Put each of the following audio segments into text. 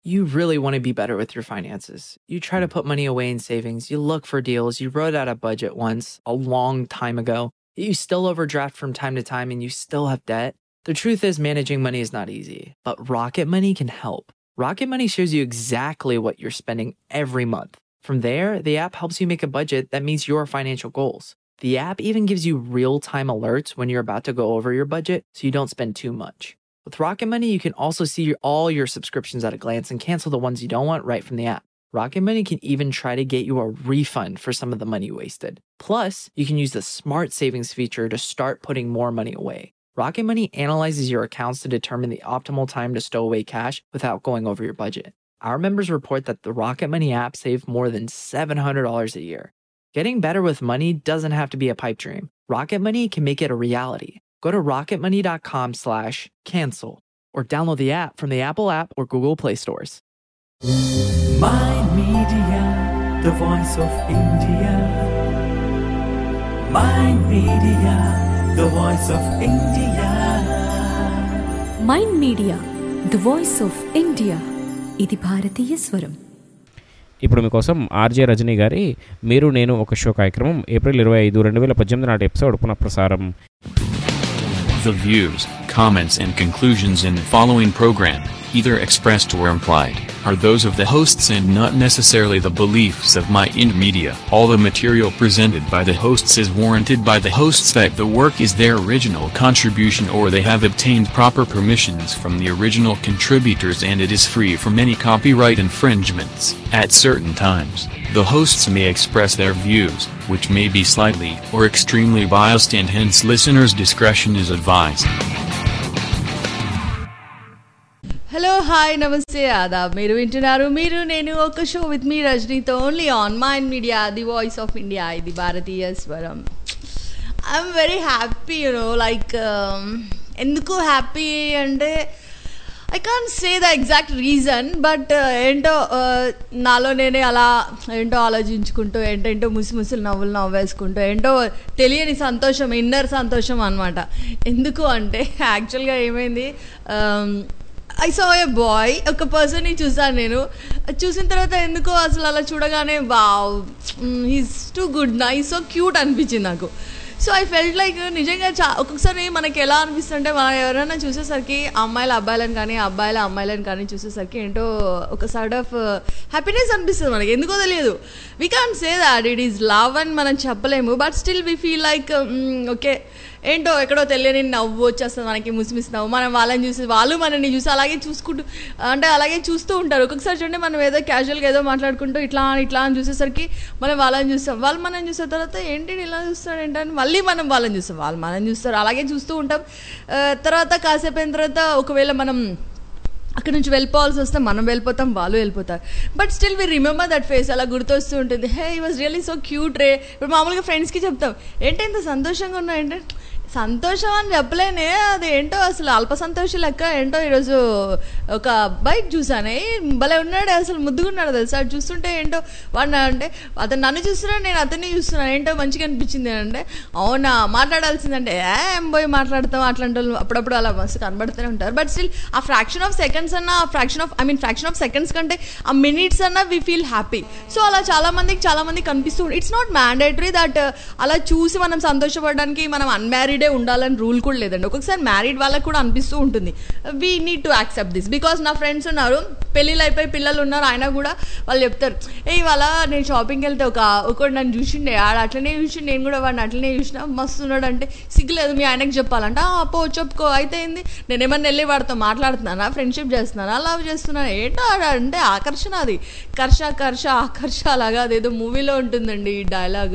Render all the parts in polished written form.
You really want to be better with your finances. You try to put money away in savings, you look for deals, you wrote out a budget once a long time ago, you still overdraft from time to time, and you still have debt. The truth is, managing money is not easy, but Rocket Money can help. Rocket Money shows you exactly what you're spending every month. From there, the app helps you make a budget that meets your financial goals. The app even gives you real-time alerts when you're about to go over your budget so you don't spend too much. With Rocket Money, you can also see all your subscriptions at a glance and cancel the ones you don't want right from the app. Rocket Money can even try to get you a refund for some of the money wasted. Plus, you can use the Smart Savings feature to start putting more money away. Rocket Money analyzes your accounts to determine the optimal time to stow away cash without going over your budget. Our members report that the Rocket Money app saved more than $700 a year. Getting better with money doesn't have to be a pipe dream. Rocket Money can make it a reality. Go to rocketmoney.com/cancel or download the app from the Apple app or Google Play stores. Mind Media, the voice of India. Mind Media, the voice of India. Mind Media, the voice of India. ఇది భారతీయ స్వరం. ఇప్పుడు మీకోసం RJ Rajani గారి మీరు నేను ఒక show కార్యక్రమం ఏప్రిల్ 25, 2018 నాటి ఎపిసోడ్ పునఃప్రసారం. The views, comments and conclusions in the following program, either expressed or implied, are those of the hosts and not necessarily the beliefs of Mind Media. All the material presented by the hosts is warranted by the hosts that the work is their original contribution or they have obtained proper permissions from the original contributors and it is free from any copyright infringements. At certain times, the hosts may express their views, which may be slightly or extremely biased and hence listeners' discretion is advised. Hello hi నమస్తే ఆదాబ్. మీరు వింటున్నారు మీరు నేను ఒక show with me రజనీతో only on mind media, the voice of India, ఇది భారతీయ స్వరం. ఐఎమ్ వెరీ హ్యాపీ, లైక్ ఎందుకు హ్యాపీ అంటే I can't say the exact reason, but ఏంటో నాలో నేనే అలా ఏంటో ఆలోచించుకుంటూ ఏంటంటో ముసులు నవ్వులు నవ్వేసుకుంటూ ఏంటో తెలియని సంతోషం, ఇన్నర్ సంతోషం అనమాట. ఎందుకు అంటే యాక్చువల్గా ఏమైంది, ఐ సా ఏ బాయ్, ఒక పర్సన్ని చూసాను నేను. చూసిన తర్వాత ఎందుకో అసలు అలా చూడగానే wow, he's too good, nice, so cute అనిపించింది నాకు. సో ఐ ఫెల్ట్ లైక్ నిజంగా ఒక్కొక్కసారి మనకి ఎలా అనిపిస్తుంటే మనం ఎవరైనా చూసేసరికి అమ్మాయిల అబ్బాయిలను కానీ అబ్బాయిల అమ్మాయిలను కానీ చూసేసరికి ఏంటో ఒక సార్ట్ ఆఫ్ హ్యాపీనెస్ అనిపిస్తుంది మనకి, ఎందుకో తెలియదు. We can't say that it is love అని మనం చెప్పలేము, but still we feel like okay ఏంటో ఎక్కడో తెలియని నవ్వు వచ్చేస్తుంది మనకి, ముసిమిసి నవ్వు. మనం వాళ్ళని చూసి వాళ్ళు మనల్ని చూసి అలాగే చూసుకుంటూ అంటే అలాగే చూస్తూ ఉంటారు. ఒక్కొక్కసారి చూడండి మనం ఏదో క్యాజువల్గా ఏదో మాట్లాడుకుంటూ ఇట్లా అని చూసేసరికి మనం వాళ్ళని చూస్తాం, వాళ్ళు మనం చూసిన తర్వాత ఏంటి ఇలా చూస్తాడు ఏంటని మళ్ళీ మనం వాళ్ళని చూస్తాం, వాళ్ళు మనం చూస్తారు, అలాగే చూస్తూ ఉంటాం. తర్వాత కాసేపు అయిన తర్వాత ఒకవేళ మనం అక్కడ నుంచి వెళ్ళిపోవాల్సి వస్తే మనం వెళ్ళిపోతాం, వాళ్ళు వెళ్ళిపోతారు, but still we remember that face. అలా గుర్తొస్తూ ఉంటుంది, hey he was really so cute రే. ఇప్పుడు మామూలుగా ఫ్రెండ్స్కి చెప్తాం, ఏంటి ఇంత సంతోషంగా ఉన్నావు, ఏంటంటే సంతోషం అని చెప్పలేనే, అది ఏంటో అసలు అల్ప సంతోషం లెక్క. ఏంటో ఈరోజు ఒక బైక్ చూసానే, భలే ఉన్నాడు, అసలు ముద్దుగున్నాడు తెలుసా. అది చూస్తుంటే ఏంటో వాడిన అంటే అతను నన్ను చూస్తున్నాడు, నేను అతన్ని చూస్తున్నాను, ఏంటో మంచిగా అనిపించింది అంటే, అవునా మాట్లాడాల్సిందంటే ఏం పోయి మాట్లాడతాం, అట్లాంటి వాళ్ళు అప్పుడప్పుడు అలా మస్తు కనబడుతూనే ఉంటారు. బట్ స్టిల్ ఆ ఫ్రాక్షన్ ఆఫ్ సెకండ్స్ అన్న, ఫ్రాక్షన్ ఆఫ్ సెకండ్స్ కంటే ఆ మినిట్స్ అన్న వి ఫీల్ హ్యాపీ. సో అలా చాలా మందికి కనిపిస్తూ ఉంటుంది. ఇట్స్ నాట్ మ్యాండేటరీ దట్ అలా చూసి మనం సంతోషపడడానికి మనం అన్మ్యారీడ్ ఉండాలని రూల్ కూడా లేదండి. ఒక్కొక్కసారి మ్యారీడ్ వాళ్ళకి కూడా అనిపిస్తూ ఉంటుంది. We need to accept this, because నా ఫ్రెండ్స్ ఉన్నారు, పెళ్ళిళ్ళు అయిపోయి పిల్లలు ఉన్నారు, అయినా కూడా వాళ్ళు చెప్తారు, ఏ ఇవాళ నేను షాపింగ్కి వెళ్తే ఒకటి నన్ను చూసిండే, ఆడ అట్లనే చూసి నేను కూడా వాడిని అట్లనే చూసిన, మస్తు ఉన్నాడు అంటే సిగ్గులేదు మీ ఆయనకి చెప్పాలంటే, అప్పో చెప్పుకో అయితే ఏంది, నేను ఏమన్నా వెళ్ళి వాడితో మాట్లాడుతున్నానా, ఫ్రెండ్షిప్ చేస్తున్నానా, లవ్ చేస్తున్నానా, ఏంటో అంటే ఆకర్షణ, అది ఆకర్ష అలాగా అదేదో మూవీలో ఉంటుందండి ఈ డైలాగ్.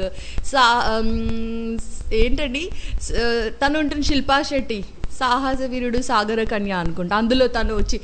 ఏంటండి తను ఉంటుంది శిల్పా శెట్టి, సాహస వీరుడు సాగర కన్య అనుకుంటా, అందులో తను వచ్చి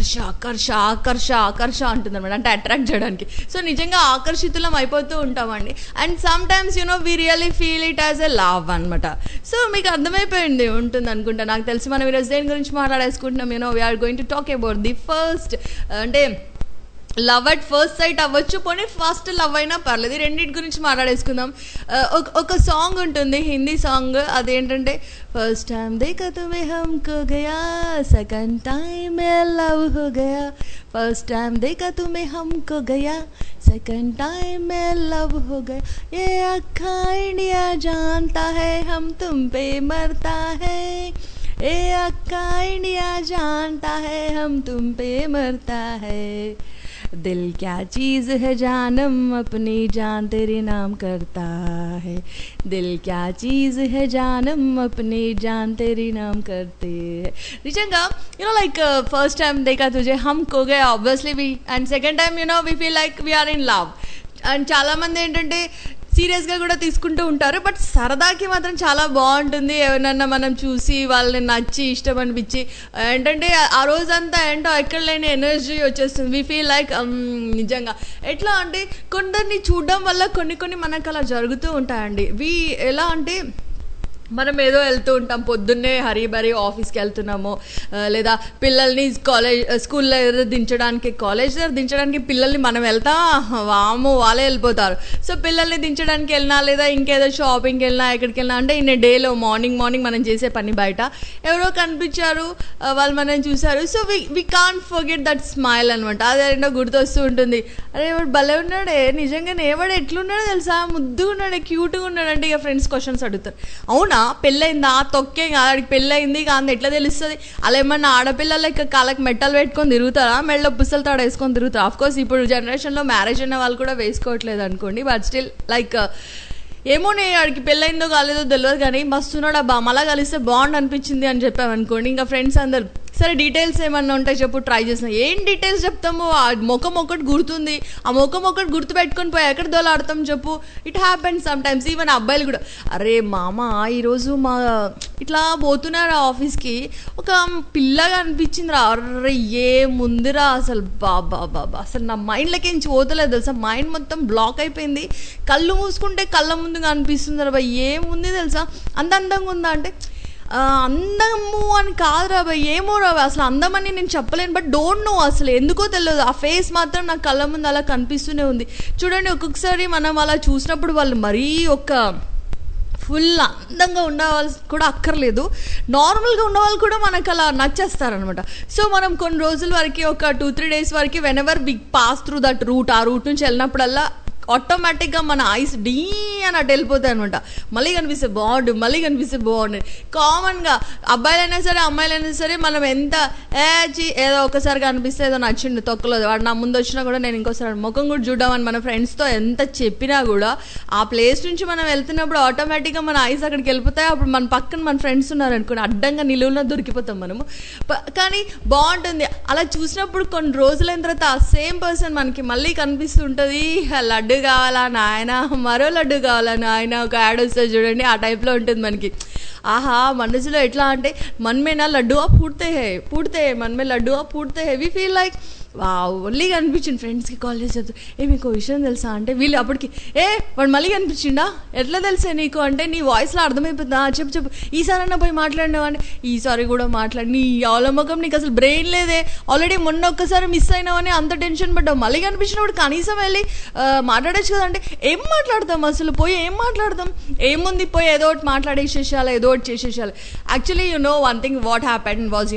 ఆకర్ష అంటుంది అనమాట, అంటే అట్రాక్ట్ చేయడానికి. సో నిజంగా ఆకర్షితులం అయిపోతూ ఉంటామండి. And sometimes we really feel it as a love అనమాట. సో మీకు అర్థమైపోయింది ఉంటుంది అనుకుంటా, నాకు తెలిసి మనం ఈరోజు దేని గురించి మాట్లాడేసుకుంటున్నాం. We're going to talk about the first, అంటే లవ్ అట్ ఫస్ట్ సైట్ అవ్వచ్చు, పోనీ ఫస్ట్ లవ్ అయినా పర్లేదు, రెండింటి గురించి మాట్లాడేసుకుందాం. ఒక సాంగ్ ఉంటుంది, హిందీ సాంగ్, అదేంటంటే ఫస్ట్ టైం దేఖా తుమ్హే హమ్కో గయా, సెకండ్ టైం మే లవ్ హో గయా, फर्स्ट टाइम देखा तुम्हें हमको गया, सेकंड टाइम में लव हो गया, ये अक्खा इंडिया जानता है हम तुम पे मरता है, ये अक्खा इंडिया जानता है हम तुम पे मरता है, दिल क्या चीज़ है जानम अपनी जान तेरे नाम करता है, दिल क्या चीज़ है जानम अपनी जान तेरी नाम करते है. నిజంగా లైక్ ఫస్ట్ టైం దేకా తుజే హమ్ ఖో గయే obviously we, and second time we feel like we're in love. And చాలామంది ఏంటంటే సీరియస్గా కూడా తీసుకుంటూ ఉంటారు, బట్ సరదాకి మాత్రం చాలా బాగుంటుంది. ఎవరన్నా మనం చూసి వాళ్ళని నచ్చి ఇష్టం అనిపించి ఏంటంటే ఆ రోజంతా ఏంటో ఎక్కడ లేని ఎనర్జీ వచ్చేస్తుంది. వి ఫీల్ లైక్ నిజంగా ఎట్లా అంటే కొందరిని చూడడం వల్ల కొన్ని మనకు అలా జరుగుతూ ఉంటాయండి. ఎలా అంటే మనం ఏదో వెళ్తూ ఉంటాం, పొద్దున్నే హరీబరీ ఆఫీస్కి వెళ్తున్నాము, లేదా పిల్లల్ని స్కూల్లో దించడానికి, కాలేజ్ దగ్గర దించడానికి పిల్లల్ని మనం వెళ్తాం, వాము వాళ్ళే వెళ్ళిపోతారు. సో పిల్లల్ని దించడానికి వెళ్ళినా లేదా ఇంకేదో షాపింగ్కి వెళ్ళినా ఎక్కడికి వెళ్ళినా అంటే ఇన్ డేలో మార్నింగ్ మనం చేసే పని బయట ఎవరో కనిపించారు, వాళ్ళు మనం చూసారు. So we can't forget that smile అనమాట. అదేంటో గుర్తొస్తూ ఉంటుంది. అరే వాడు భలే ఉన్నాడే, నిజంగానే వాడు ఎట్లున్నాడో తెలుసా, ముద్దుగా ఉన్నాడు, క్యూట్గా ఉన్నాడు అంటే ఇక ఫ్రెండ్స్ క్వశ్చన్స్ అడుగుతారు. అవునా పెళ్ళయిందా, తొక్కే కాడికి పెళ్ళయింది కాదు ఎట్లా తెలుస్తుంది? అలా ఏమన్నా ఆడపిల్లలు ఇక కాళ్ళకి మెట్టలు పెట్టుకొని తిరుగుతారా, మెళ్ళ పుస్తలు తాడు వేసుకొని తిరుగుతారు? ఆఫ్కోర్స్ ఇప్పుడు జనరేషన్లో మ్యారేజ్ అయిన వాళ్ళు కూడా వేసుకోవట్లేదు అనుకోండి, బట్ స్టిల్ లైక్ ఏమో నేను ఆడికి పెళ్ళయిందో కాలేదో తెలియదు కానీ మస్తున్నాడు, అబ్బా మళ్ళా కలిస్తే బాగుండు అనిపించింది అని చెప్పామనుకోండి, ఇంకా ఫ్రెండ్స్ అందరు సరే డీటెయిల్స్ ఏమన్నా ఉంటాయి చెప్పు, ట్రై చేసిన. ఏం డీటెయిల్స్ చెప్తాము, ఆ ముఖం ఒకటి గుర్తుంది, ఆ ముఖం ఒకటి గుర్తు పెట్టుకొని పోయి ఎక్కడ దోలాడతాం చెప్పు. It happens sometimes. Even అబ్బాయిలు కూడా, అరే మామ ఈరోజు మా ఇట్లా పోతున్నారు ఆఫీస్కి, ఒక పిల్లగా అనిపించింది రా, అర్రే ఏ ముందురా అసలు, బాబా అసలు నా మైండ్లోకి ఏం పోతలేదు తెలుసా, మైండ్ మొత్తం బ్లాక్ అయిపోయింది, కళ్ళు మూసుకుంటే కళ్ళ ముందుగా అనిపిస్తుంది రా, ఏముంది తెలుసా, అంత అందంగా ఉందా అంటే అందము అని కాదు రాబాయ్, ఏమో రాబాయ్ అసలు అందమని నేను చెప్పలేను, బట్ డోంట్ నో అసలు ఎందుకో తెలియదు, ఆ ఫేస్ మాత్రం నా కళ్ళ ముందు అలా కనిపిస్తూనే ఉంది. చూడండి ఒక్కొక్కసారి మనం అలా చూసినప్పుడు వాళ్ళు మరీ ఒక ఫుల్ అందంగా ఉండవాళ్ళు కూడా అక్కర్లేదు, నార్మల్గా ఉన్నవాళ్ళు కూడా మనకు అలా నచ్చేస్తారనమాట. సో మనం కొన్ని రోజుల వరకు ఒక 2-3 days వరకు whenever we pass through that route, ఆ రూట్ నుంచి వెళ్ళినప్పుడల్లా ఆటోమేటిక్గా మన ఐస్ డీ అని అటు వెళ్ళిపోతాయి అనమాట. మళ్ళీ కనిపిస్తే బాగుండు. కామన్గా అబ్బాయిలైనా సరే అమ్మాయిలైనా సరే మనం ఎంత ఏదో ఒకసారి కనిపిస్తే ఏదో నచ్చిండు తొక్కలేదు, వాడు నా ముందు వచ్చినా కూడా నేను ఇంకోసారి ముఖం కూడా చూద్దామని మన ఫ్రెండ్స్తో ఎంత చెప్పినా కూడా ఆ ప్లేస్ నుంచి మనం వెళ్తున్నప్పుడు ఆటోమేటిక్గా మన ఐస్ అక్కడికి వెళ్ళిపోతాయి. అప్పుడు మన పక్కన మన ఫ్రెండ్స్ ఉన్నారనుకోండి, అడ్డంగా నిలువున దొరికిపోతాం మనము. కానీ బాగుంటుంది అలా చూసినప్పుడు. కొన్ని రోజులైన తర్వాత ఆ సేమ్ పర్సన్ మనకి మళ్ళీ కనిపిస్తుంటుంది. లడ్డు కావాలా నాయన, మరో లడ్డు కావాలా నాయన, ఒక యాడ్ వస్తుంది చూడండి, ఆ టైప్లో ఉంటుంది మనకి. ఆహా మనసులో ఎట్లా అంటే మన్మేనా లడ్డువా పూడ్తే మన్మే లడ్డువా పూడ్తే వి ఫీల్ లైక్ ఓన్లీ కనిపించింది. ఫ్రెండ్స్కి కాల్ చేసి మీకు విషయం తెలుసా అంటే వీళ్ళు అప్పటికి వాడు మళ్ళీ కనిపించిండా, ఎట్లా తెలుసా నీకు అంటే నీ వాయిస్లో అర్థమైపోతుందా, చెప్పు ఈసారన్నా పోయి మాట్లాడినావు అంటే ఈసారి కూడా మాట్లాడి, నీ అవలమ్మకం నీకు అసలు బ్రెయిన్ లేదే, ఆల్రెడీ మొన్న ఒక్కసారి మిస్ అయినావని అంత టెన్షన్ పడ్డావు, మళ్ళీ కనిపించినప్పుడు కనీసం వెళ్ళి మాట్లాడచ్చు కదా అంటే ఏం మాట్లాడతాం అసలు, పోయి ఏం మాట్లాడతాం, ఏముంది పోయి ఏదో ఒకటి మాట్లాడేసేసేయాలి, ఏదో ఒకటి చేసేసేయాలి. Actually one thing what happened was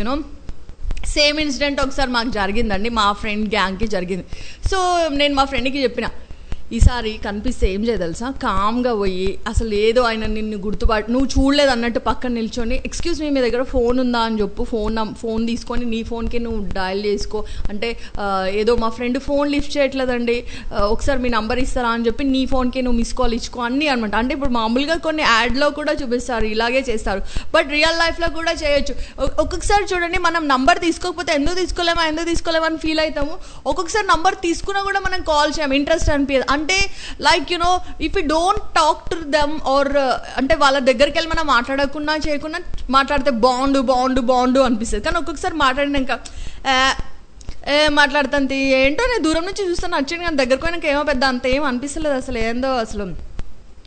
same incident ఒకసారి మాకు జరిగిందండి, మా ఫ్రెండ్ గ్యాంగ్కి జరిగింది. సో నేను మా ఫ్రెండ్కి చెప్పిన, ఈసారి కనిపిస్తే ఏం చేయదలుసా, కామ్గా పోయి అసలు ఏదో ఆయన నిన్ను గుర్తుపట్టి నువ్వు చూడలేదు అన్నట్టు పక్కన నిల్చొని ఎక్స్క్యూజ్ మీ దగ్గర ఫోన్ ఉందా అని చెప్పు, ఫోన్ తీసుకొని నీ ఫోన్కి నువ్వు డయల్ చేసుకో అంటే, ఏదో మా ఫ్రెండ్ ఫోన్ లిఫ్ట్ చేయట్లేదండి ఒకసారి మీ నంబర్ ఇస్తారా అని చెప్పి నీ ఫోన్కి నువ్వు మిస్ కాల్ ఇచ్చుకో అన్నీ అనమాట. అంటే ఇప్పుడు మామూలుగా కొన్ని యాడ్లో కూడా చూపిస్తారు, ఇలాగే చేస్తారు, బట్ రియల్ లైఫ్లో కూడా చేయొచ్చు. ఒక్కొక్కసారి చూడండి మనం నంబర్ తీసుకోకపోతే ఎందుకు తీసుకోలేమా అని ఫీల్ అవుతాము. ఒక్కొక్కసారి నంబర్ తీసుకున్నా కూడా మనం కాల్ చేయము, ఇంట్రెస్ట్ అనిపించదు. అంటే like if you don't talk to them or అంటే వాళ్ళ దగ్గరికి వెళ్ళి మనం మాట్లాడకుండా చేయకుండా మాట్లాడితే బాగుండు అనిపిస్తుంది. కానీ ఒక్కొక్కసారి మాట్లాడినాక మాట్లాడుతుంది ఏంటో, నేను దూరం నుంచి చూస్తాను నచ్చింది కానీ దగ్గరకు పోయినాక ఏమో పెద్ద అంత ఏం అనిపిస్తలేదు అసలు, ఏందో అసలు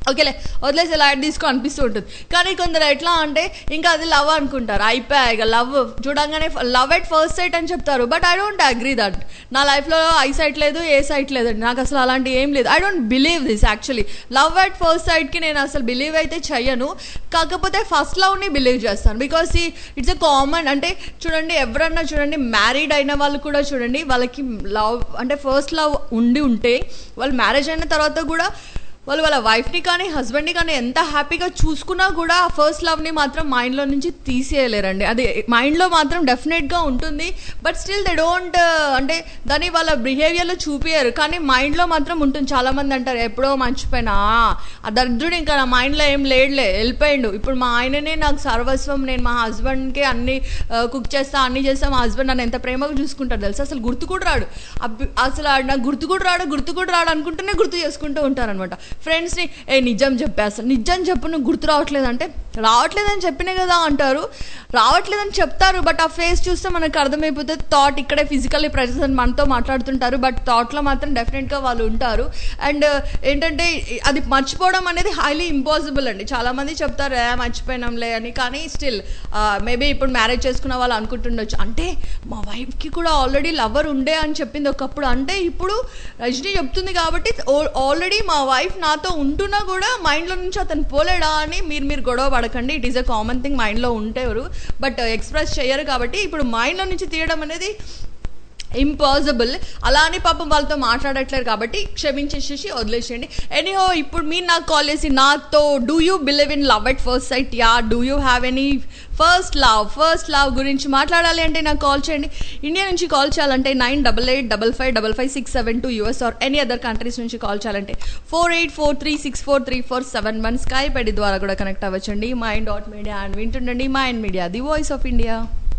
ఓకేలే వదిలేసి లైట్ తీసుకో అనిపిస్తూ ఉంటుంది. కానీ కొందరు ఎట్లా అంటే ఇంకా అది లవ్ అనుకుంటారు, అయిపోయా ఇక లవ్ చూడంగానే లవ్ ఎట్ ఫస్ట్ సైట్ అని చెప్తారు. But I don't agree that. నా లైఫ్లో ఐ సైట్ లేదు, ఏ సైట్ లేదండి, నాకు అసలు అలాంటి ఏం లేదు. I don't believe this actually. Love at first సైట్కి నేను అసలు బిలీవ్ అయితే చెయ్యను. కాకపోతే ఫస్ట్ లవ్ని బిలీవ్ చేస్తాను. బికాస్ ఇట్స్ ఎ కామన్, అంటే చూడండి ఎవరన్నా చూడండి మ్యారీడ్ అయిన వాళ్ళు కూడా చూడండి, వాళ్ళకి లవ్ అంటే ఫస్ట్ లవ్ ఉంటే వాళ్ళు మ్యారేజ్ అయిన తర్వాత కూడా వాళ్ళు వాళ్ళ వైఫ్ని కానీ హస్బెండ్ని కానీ ఎంత హ్యాపీగా చూసుకున్నా కూడా ఆ ఫస్ట్ లవ్ని మాత్రం మైండ్లో నుంచి తీసేయలేరండి. అది మైండ్లో మాత్రం డెఫినెట్గా ఉంటుంది. బట్ స్టిల్ దే డోంట్ అంటే దాన్ని వాళ్ళ బిహేవియర్లో చూపించారు, కానీ మైండ్లో మాత్రం ఉంటుంది. చాలామంది అంటారు ఎప్పుడో మర్చిపోయినా ఆ దరిద్రుడు ఇంకా నా మైండ్లో ఏం లేడులే వెళ్ళిపోయిండు, ఇప్పుడు మా ఆయననే నాకు సర్వస్వం, నేను మా హస్బెండ్కి అన్ని కుక్ చేస్తా అన్ని చేస్తా, మా హస్బెండ్ నన్ను ఎంత ప్రేమగా చూసుకుంటారు తెలుసు, అసలు గుర్తు కూడా రాడు, అసలు నాకు గుర్తు కూడా రాడు అనుకుంటూనే గుర్తు చేసుకుంటూ ఉంటారనమాట. ఫ్రెండ్స్ని నిజం చెప్పేస్తాను, నిజం చెప్పు నువ్వు గుర్తు రావట్లేదంటే రావట్లేదని చెప్పినే కదా అంటారు, రావట్లేదని చెప్తారు. బట్ ఆ ఫేస్ చూస్తే మనకు అర్థమైపోతుంది థాట్ ఇక్కడే ఫిజికల్లీ ప్రెజెంట్ మనతో మాట్లాడుతుంటారు, బట్ థాట్లో మాత్రం డెఫినెట్గా వాళ్ళు ఉంటారు. అండ్ ఏంటంటే అది మర్చిపోవడం అనేది హైలీ ఇంపాసిబుల్ అండి. చాలామంది చెప్తారు మర్చిపోయినాంలే అని, కానీ స్టిల్ మేబీ ఇప్పుడు మ్యారేజ్ చేసుకున్న వాళ్ళు అనుకుంటుండొచ్చు అంటే మా వైఫ్కి కూడా ఆల్రెడీ లవర్ ఉండే అని చెప్పింది ఒకప్పుడు, అంటే ఇప్పుడు రజనీ చెప్తుంది కాబట్టి ఆల్రెడీ మా వైఫ్ నాతో ఉంటున్నా కూడా మైండ్లో నుంచి అతను పోలేడా అని మీరు గొడవ పడకండి. It is a common thing, మైండ్లో ఉంటారు బట్ ఎక్స్ప్రెస్ చేయరు. కాబట్టి ఇప్పుడు మైండ్లో నుంచి తీయడం అనేది ఇంపాసిబుల్. అలా అని పాపం వాళ్ళతో మాట్లాడట్లేరు కాబట్టి క్షమించేసేసి వదిలేసేయండి. ఎనీహో ఇప్పుడు మీరు నాకు కాల్ చేసి నాతో do you believe in love at first sight, yeah do you have any first love గురించి మాట్లాడాలి అంటే నాకు కాల్ చేయండి. ఇండియా నుంచి కాల్ చేయాలంటే 9885555672, US or any other countries నుంచి కాల్ చేయాలంటే 4843643471, స్కైప్ ఐడి ద్వారా కూడా కనెక్ట్ అవ్వచ్చండి. mind.media అండ్ వింటుండండి mind media, the voice of India.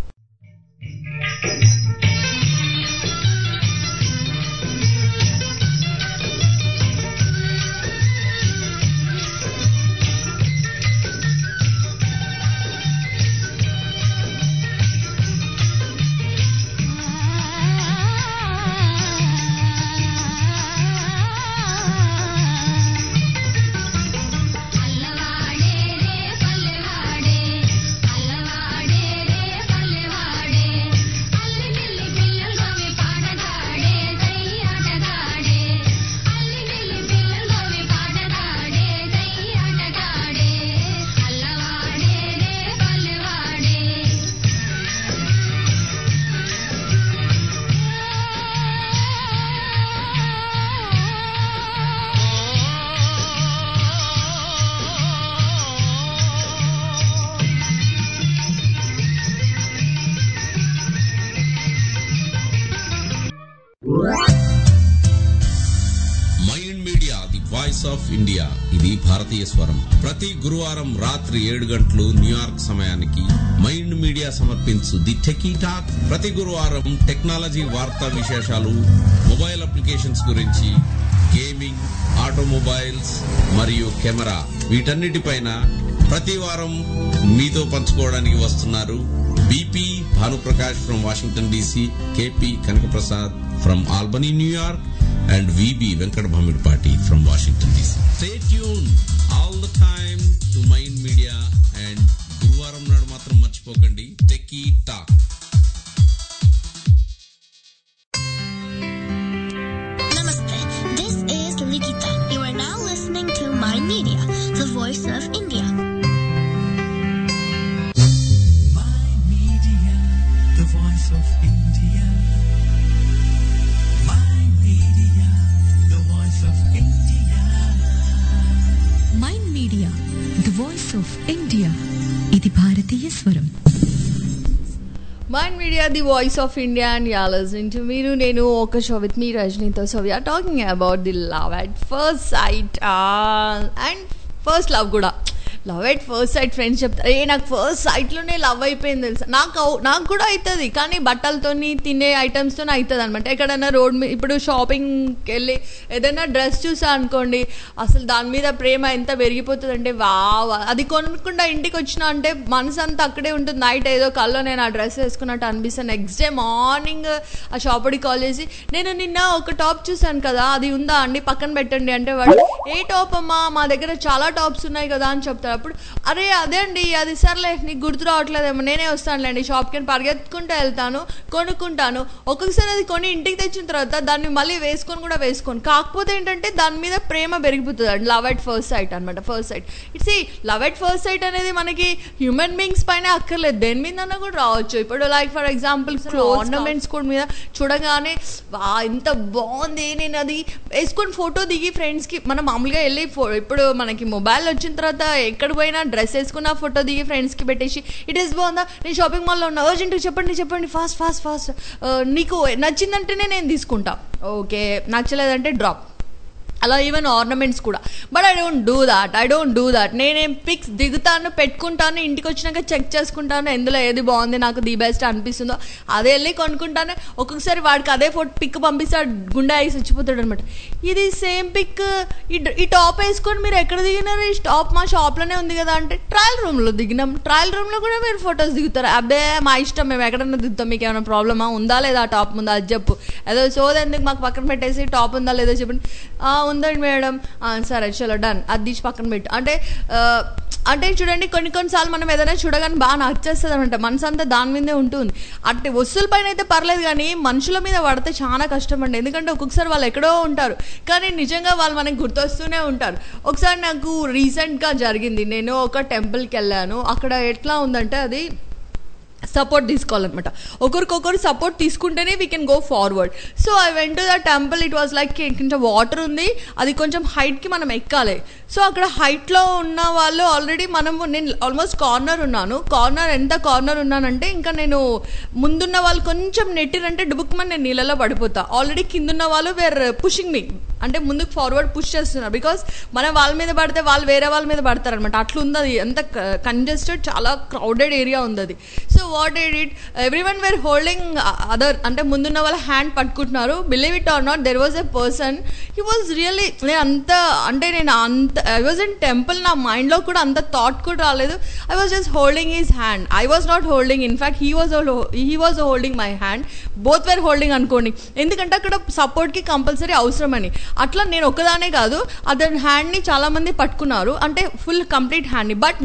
Of India, ఇది భారతీయ స్వరం. ప్రతి గురువారం రాత్రి 7 గంటలు న్యూయార్క్ సమయానికి మైండ్ మీడియా సమర్పించు ది టెకీ టాక్. ప్రతి గురువారం టెక్నాలజీ వార్తా విశేషాలు, మొబైల్ అప్లికేషన్స్ గురించి, గేమింగ్, ఆటోమొబైల్స్ మరియు కెమెరా, వీటన్నిటిపైన ప్రతి వారం మీతో పంచుకోవడానికి వస్తున్నారు B P Bhanuprakash from Washington D C, K P Kanakaprasad from Albany New York, and VB Venkat Bhamidpati from Washington DC. Stay tuned all the time to Mind Media and Guruvaram nadu matram marchipokandi Techie Talk. Namaste. This is Likita. You are now listening to Mind Media, the voice of India. Mind Media, the voice of India. Mind media, the voice of India, ఇది భారతీయ స్వరం. Mind media, the voice of India and you're listening to మీరు నేను ఒక show with me రజనీతో. So we're talking about the love at first sight and first love కూడా. Love at first sight friends చెప్తారు, నాకు ఫస్ట్ సైట్లోనే లవ్ అయిపోయింది తెలుసా. నాకు కూడా అవుతుంది, కానీ బట్టలతోని తినే ఐటమ్స్తోనే అవుతుంది అనమాట. ఎక్కడైనా రోడ్ మీద ఇప్పుడు షాపింగ్కి వెళ్ళి ఏదైనా డ్రెస్ చూసా అనుకోండి, అసలు దాని మీద ప్రేమ ఎంత పెరిగిపోతుంది అంటే వావ్, అది కొనుక్కుండా ఇంటికి వచ్చినా అంటే మనసు అంతా అక్కడే ఉంటుంది. నైట్ ఏదో కల్లో నేను ఆ డ్రెస్ వేసుకున్నట్టు అనిపిస్తాను. నెక్స్ట్ డే మార్నింగ్ ఆ షాపుడికి కాల్ చేసి, నేను నిన్న ఒక టాప్ చూసాను కదా, అది ఉందా అండి, పక్కన పెట్టండి అంటే, వాడు ఏ టాప్ అమ్మా, మా దగ్గర చాలా టాప్స్ ఉన్నాయి కదా అని చెప్తారు. అప్పుడు అరే అదే అండి, అది సర్లే నీకు గుర్తు రావట్లేదేమో, నేనే వస్తానులేండి షాప్కి పరిగెత్తుకుంటూ వెళ్తాను, కొనుక్కుంటాను. ఒక్కొక్కసారి అది కొని ఇంటికి తెచ్చిన తర్వాత దాన్ని మళ్ళీ వేసుకొని కూడా వేసుకోను. కాకపోతే ఏంటంటే దాని మీద ప్రేమ పెరిగిపోతుంది అండి. లవ్ ఎట్ ఫస్ట్ సైట్ అనమాట. First sight it's love at first sight అనేది మనకి హ్యూమన్ బీయింగ్స్ పైన అక్కర్లేదు, దేని మీద కూడా రావచ్చు. ఇప్పుడు లైక్ ఫర్ ఎగ్జాంపుల్ ఆర్నమెంట్స్ కూడా మీద చూడగానే వా ఇంత బాగుంది, నేను అది వేసుకొని ఫోటో దిగి ఫ్రెండ్స్కి, మనం మామూలుగా వెళ్ళి ఇప్పుడు మనకి మొబైల్ వచ్చిన తర్వాత ఎక్కడ పోయినా డ్రెస్ వేసుకున్న ఫోటో దిగి ఫ్రెండ్స్కి పెట్టేసి, ఇట్ ఈస్ బాగుందా, నేను షాపింగ్ మాల్లో ఉన్నా, అర్జెంట్ చెప్పండి ఫాస్ట్ ఫాస్ట్ ఫాస్ట్, నీకు నచ్చిందంటేనే నేను తీసుకుంటా, ఓకే నచ్చలేదంటే డ్రాప్. అలా ఈవెన్ ఆర్నమెంట్స్ కూడా. But I don't do that. నేనేం పిక్స్ దిగుతాను, పెట్టుకుంటాను, ఇంటికి వచ్చినాక చెక్ చేసుకుంటాను ఎందులో ఏది బాగుంది, నాకు ది బెస్ట్ అనిపిస్తుందో అదే వెళ్ళి కొనుక్కుంటాను. ఒక్కొక్కసారి వాడికి అదే పిక్ పంపిస్తాడు, గుండె ఐసి వచ్చిపోతాడు అనమాట. ఇది సేమ్ పిక్, ఈ టాప్ వేసుకొని మీరు ఎక్కడ దిగినారు, ఈ టాప్ మా షాప్లోనే ఉంది కదా అంటే, ట్రయల్ రూమ్లో దిగినాం, ట్రయల్ రూమ్లో కూడా మీరు ఫొటోస్ దిగుతారు. అబ్బే మా ఇష్టం, మేము ఎక్కడన్నా దిగుతాం, మీకు ఏమైనా ప్రాబ్లమా, ఉందా లేదా ఆ టాప్ ఉందా అది చెప్పు, ఏదో సోదెందుకు మాకు పక్కన పెట్టేసి టాప్ ఉందా లేదో చెప్పండి. ఉందండి మేడం, సరే చలో డన్, అది తీసి పక్కన పెట్టు అంటే చూడండి, కొన్నిసార్లు మనం ఏదైనా చూడగానే బాగా నచ్చేస్తుంది అనమాట, మనసు అంతా దాని మీదే ఉంటుంది. అంటే వస్తువుల పైన అయితే పర్లేదు, కానీ మనుషుల మీద పడితే చాలా కష్టం అండి. ఎందుకంటే ఒక్కొక్కసారి వాళ్ళు ఎక్కడో ఉంటారు, కానీ నిజంగా వాళ్ళు మనకి గుర్తొస్తూనే ఉంటారు. ఒకసారి నాకు రీసెంట్గా జరిగింది, నేను ఒక టెంపుల్కి వెళ్ళాను. అక్కడ ఎట్లా ఉందంటే అది సపోర్ట్ తీసుకోవాలన్నమాట, ఒకరికొకరు సపోర్ట్ తీసుకుంటేనే we can go forward. So I went to the temple, it was like కొంచెం వాటర్ ఉంది, అది కొంచెం హైట్కి మనం ఎక్కాలి. సో అక్కడ హైట్లో ఉన్న వాళ్ళు ఆల్రెడీ నేను ఆల్మోస్ట్ కార్నర్ ఎంత కార్నర్ ఉన్నానంటే, ఇంకా నేను ముందున్న వాళ్ళు కొంచెం నెట్టిరంటే డుబుక్మని నేను నీళ్ళలో పడిపోతా. ఆల్రెడీ కిందున్న వాళ్ళు వేర్ పుషింగ్ మీ, అంటే ముందుకు ఫార్వర్డ్ పుష్ చేస్తున్నారు. బికాస్ మనం వాళ్ళ మీద పడితే వాళ్ళు వేరే వాళ్ళ మీద పడతారనమాట. అట్లా ఉంది అది, ఎంత కంజెస్టెడ్, చాలా క్రౌడెడ్ ఏరియా ఉంది అది. So what I did, everyone were holding other, అంటే ముందున్న వాళ్ళ హ్యాండ్ పట్టుకుంటున్నారు. Believe it or not, there was a person, he was really, I was in temple, నా మైండ్లో కూడా అంత థాట్ కూడా రాలేదు. I was just holding his hand, I was not holding, in fact he was holding my hand, both were holding అనుకోండి. ఎందుకంటే అక్కడ సపోర్ట్కి compulsory అవసరం అని. అట్లా నేను ఒక్కదానే కాదు, అతని హ్యాండ్ని చాలామంది పట్టుకున్నారు, అంటే ఫుల్ కంప్లీట్ హ్యాండ్ని. బట్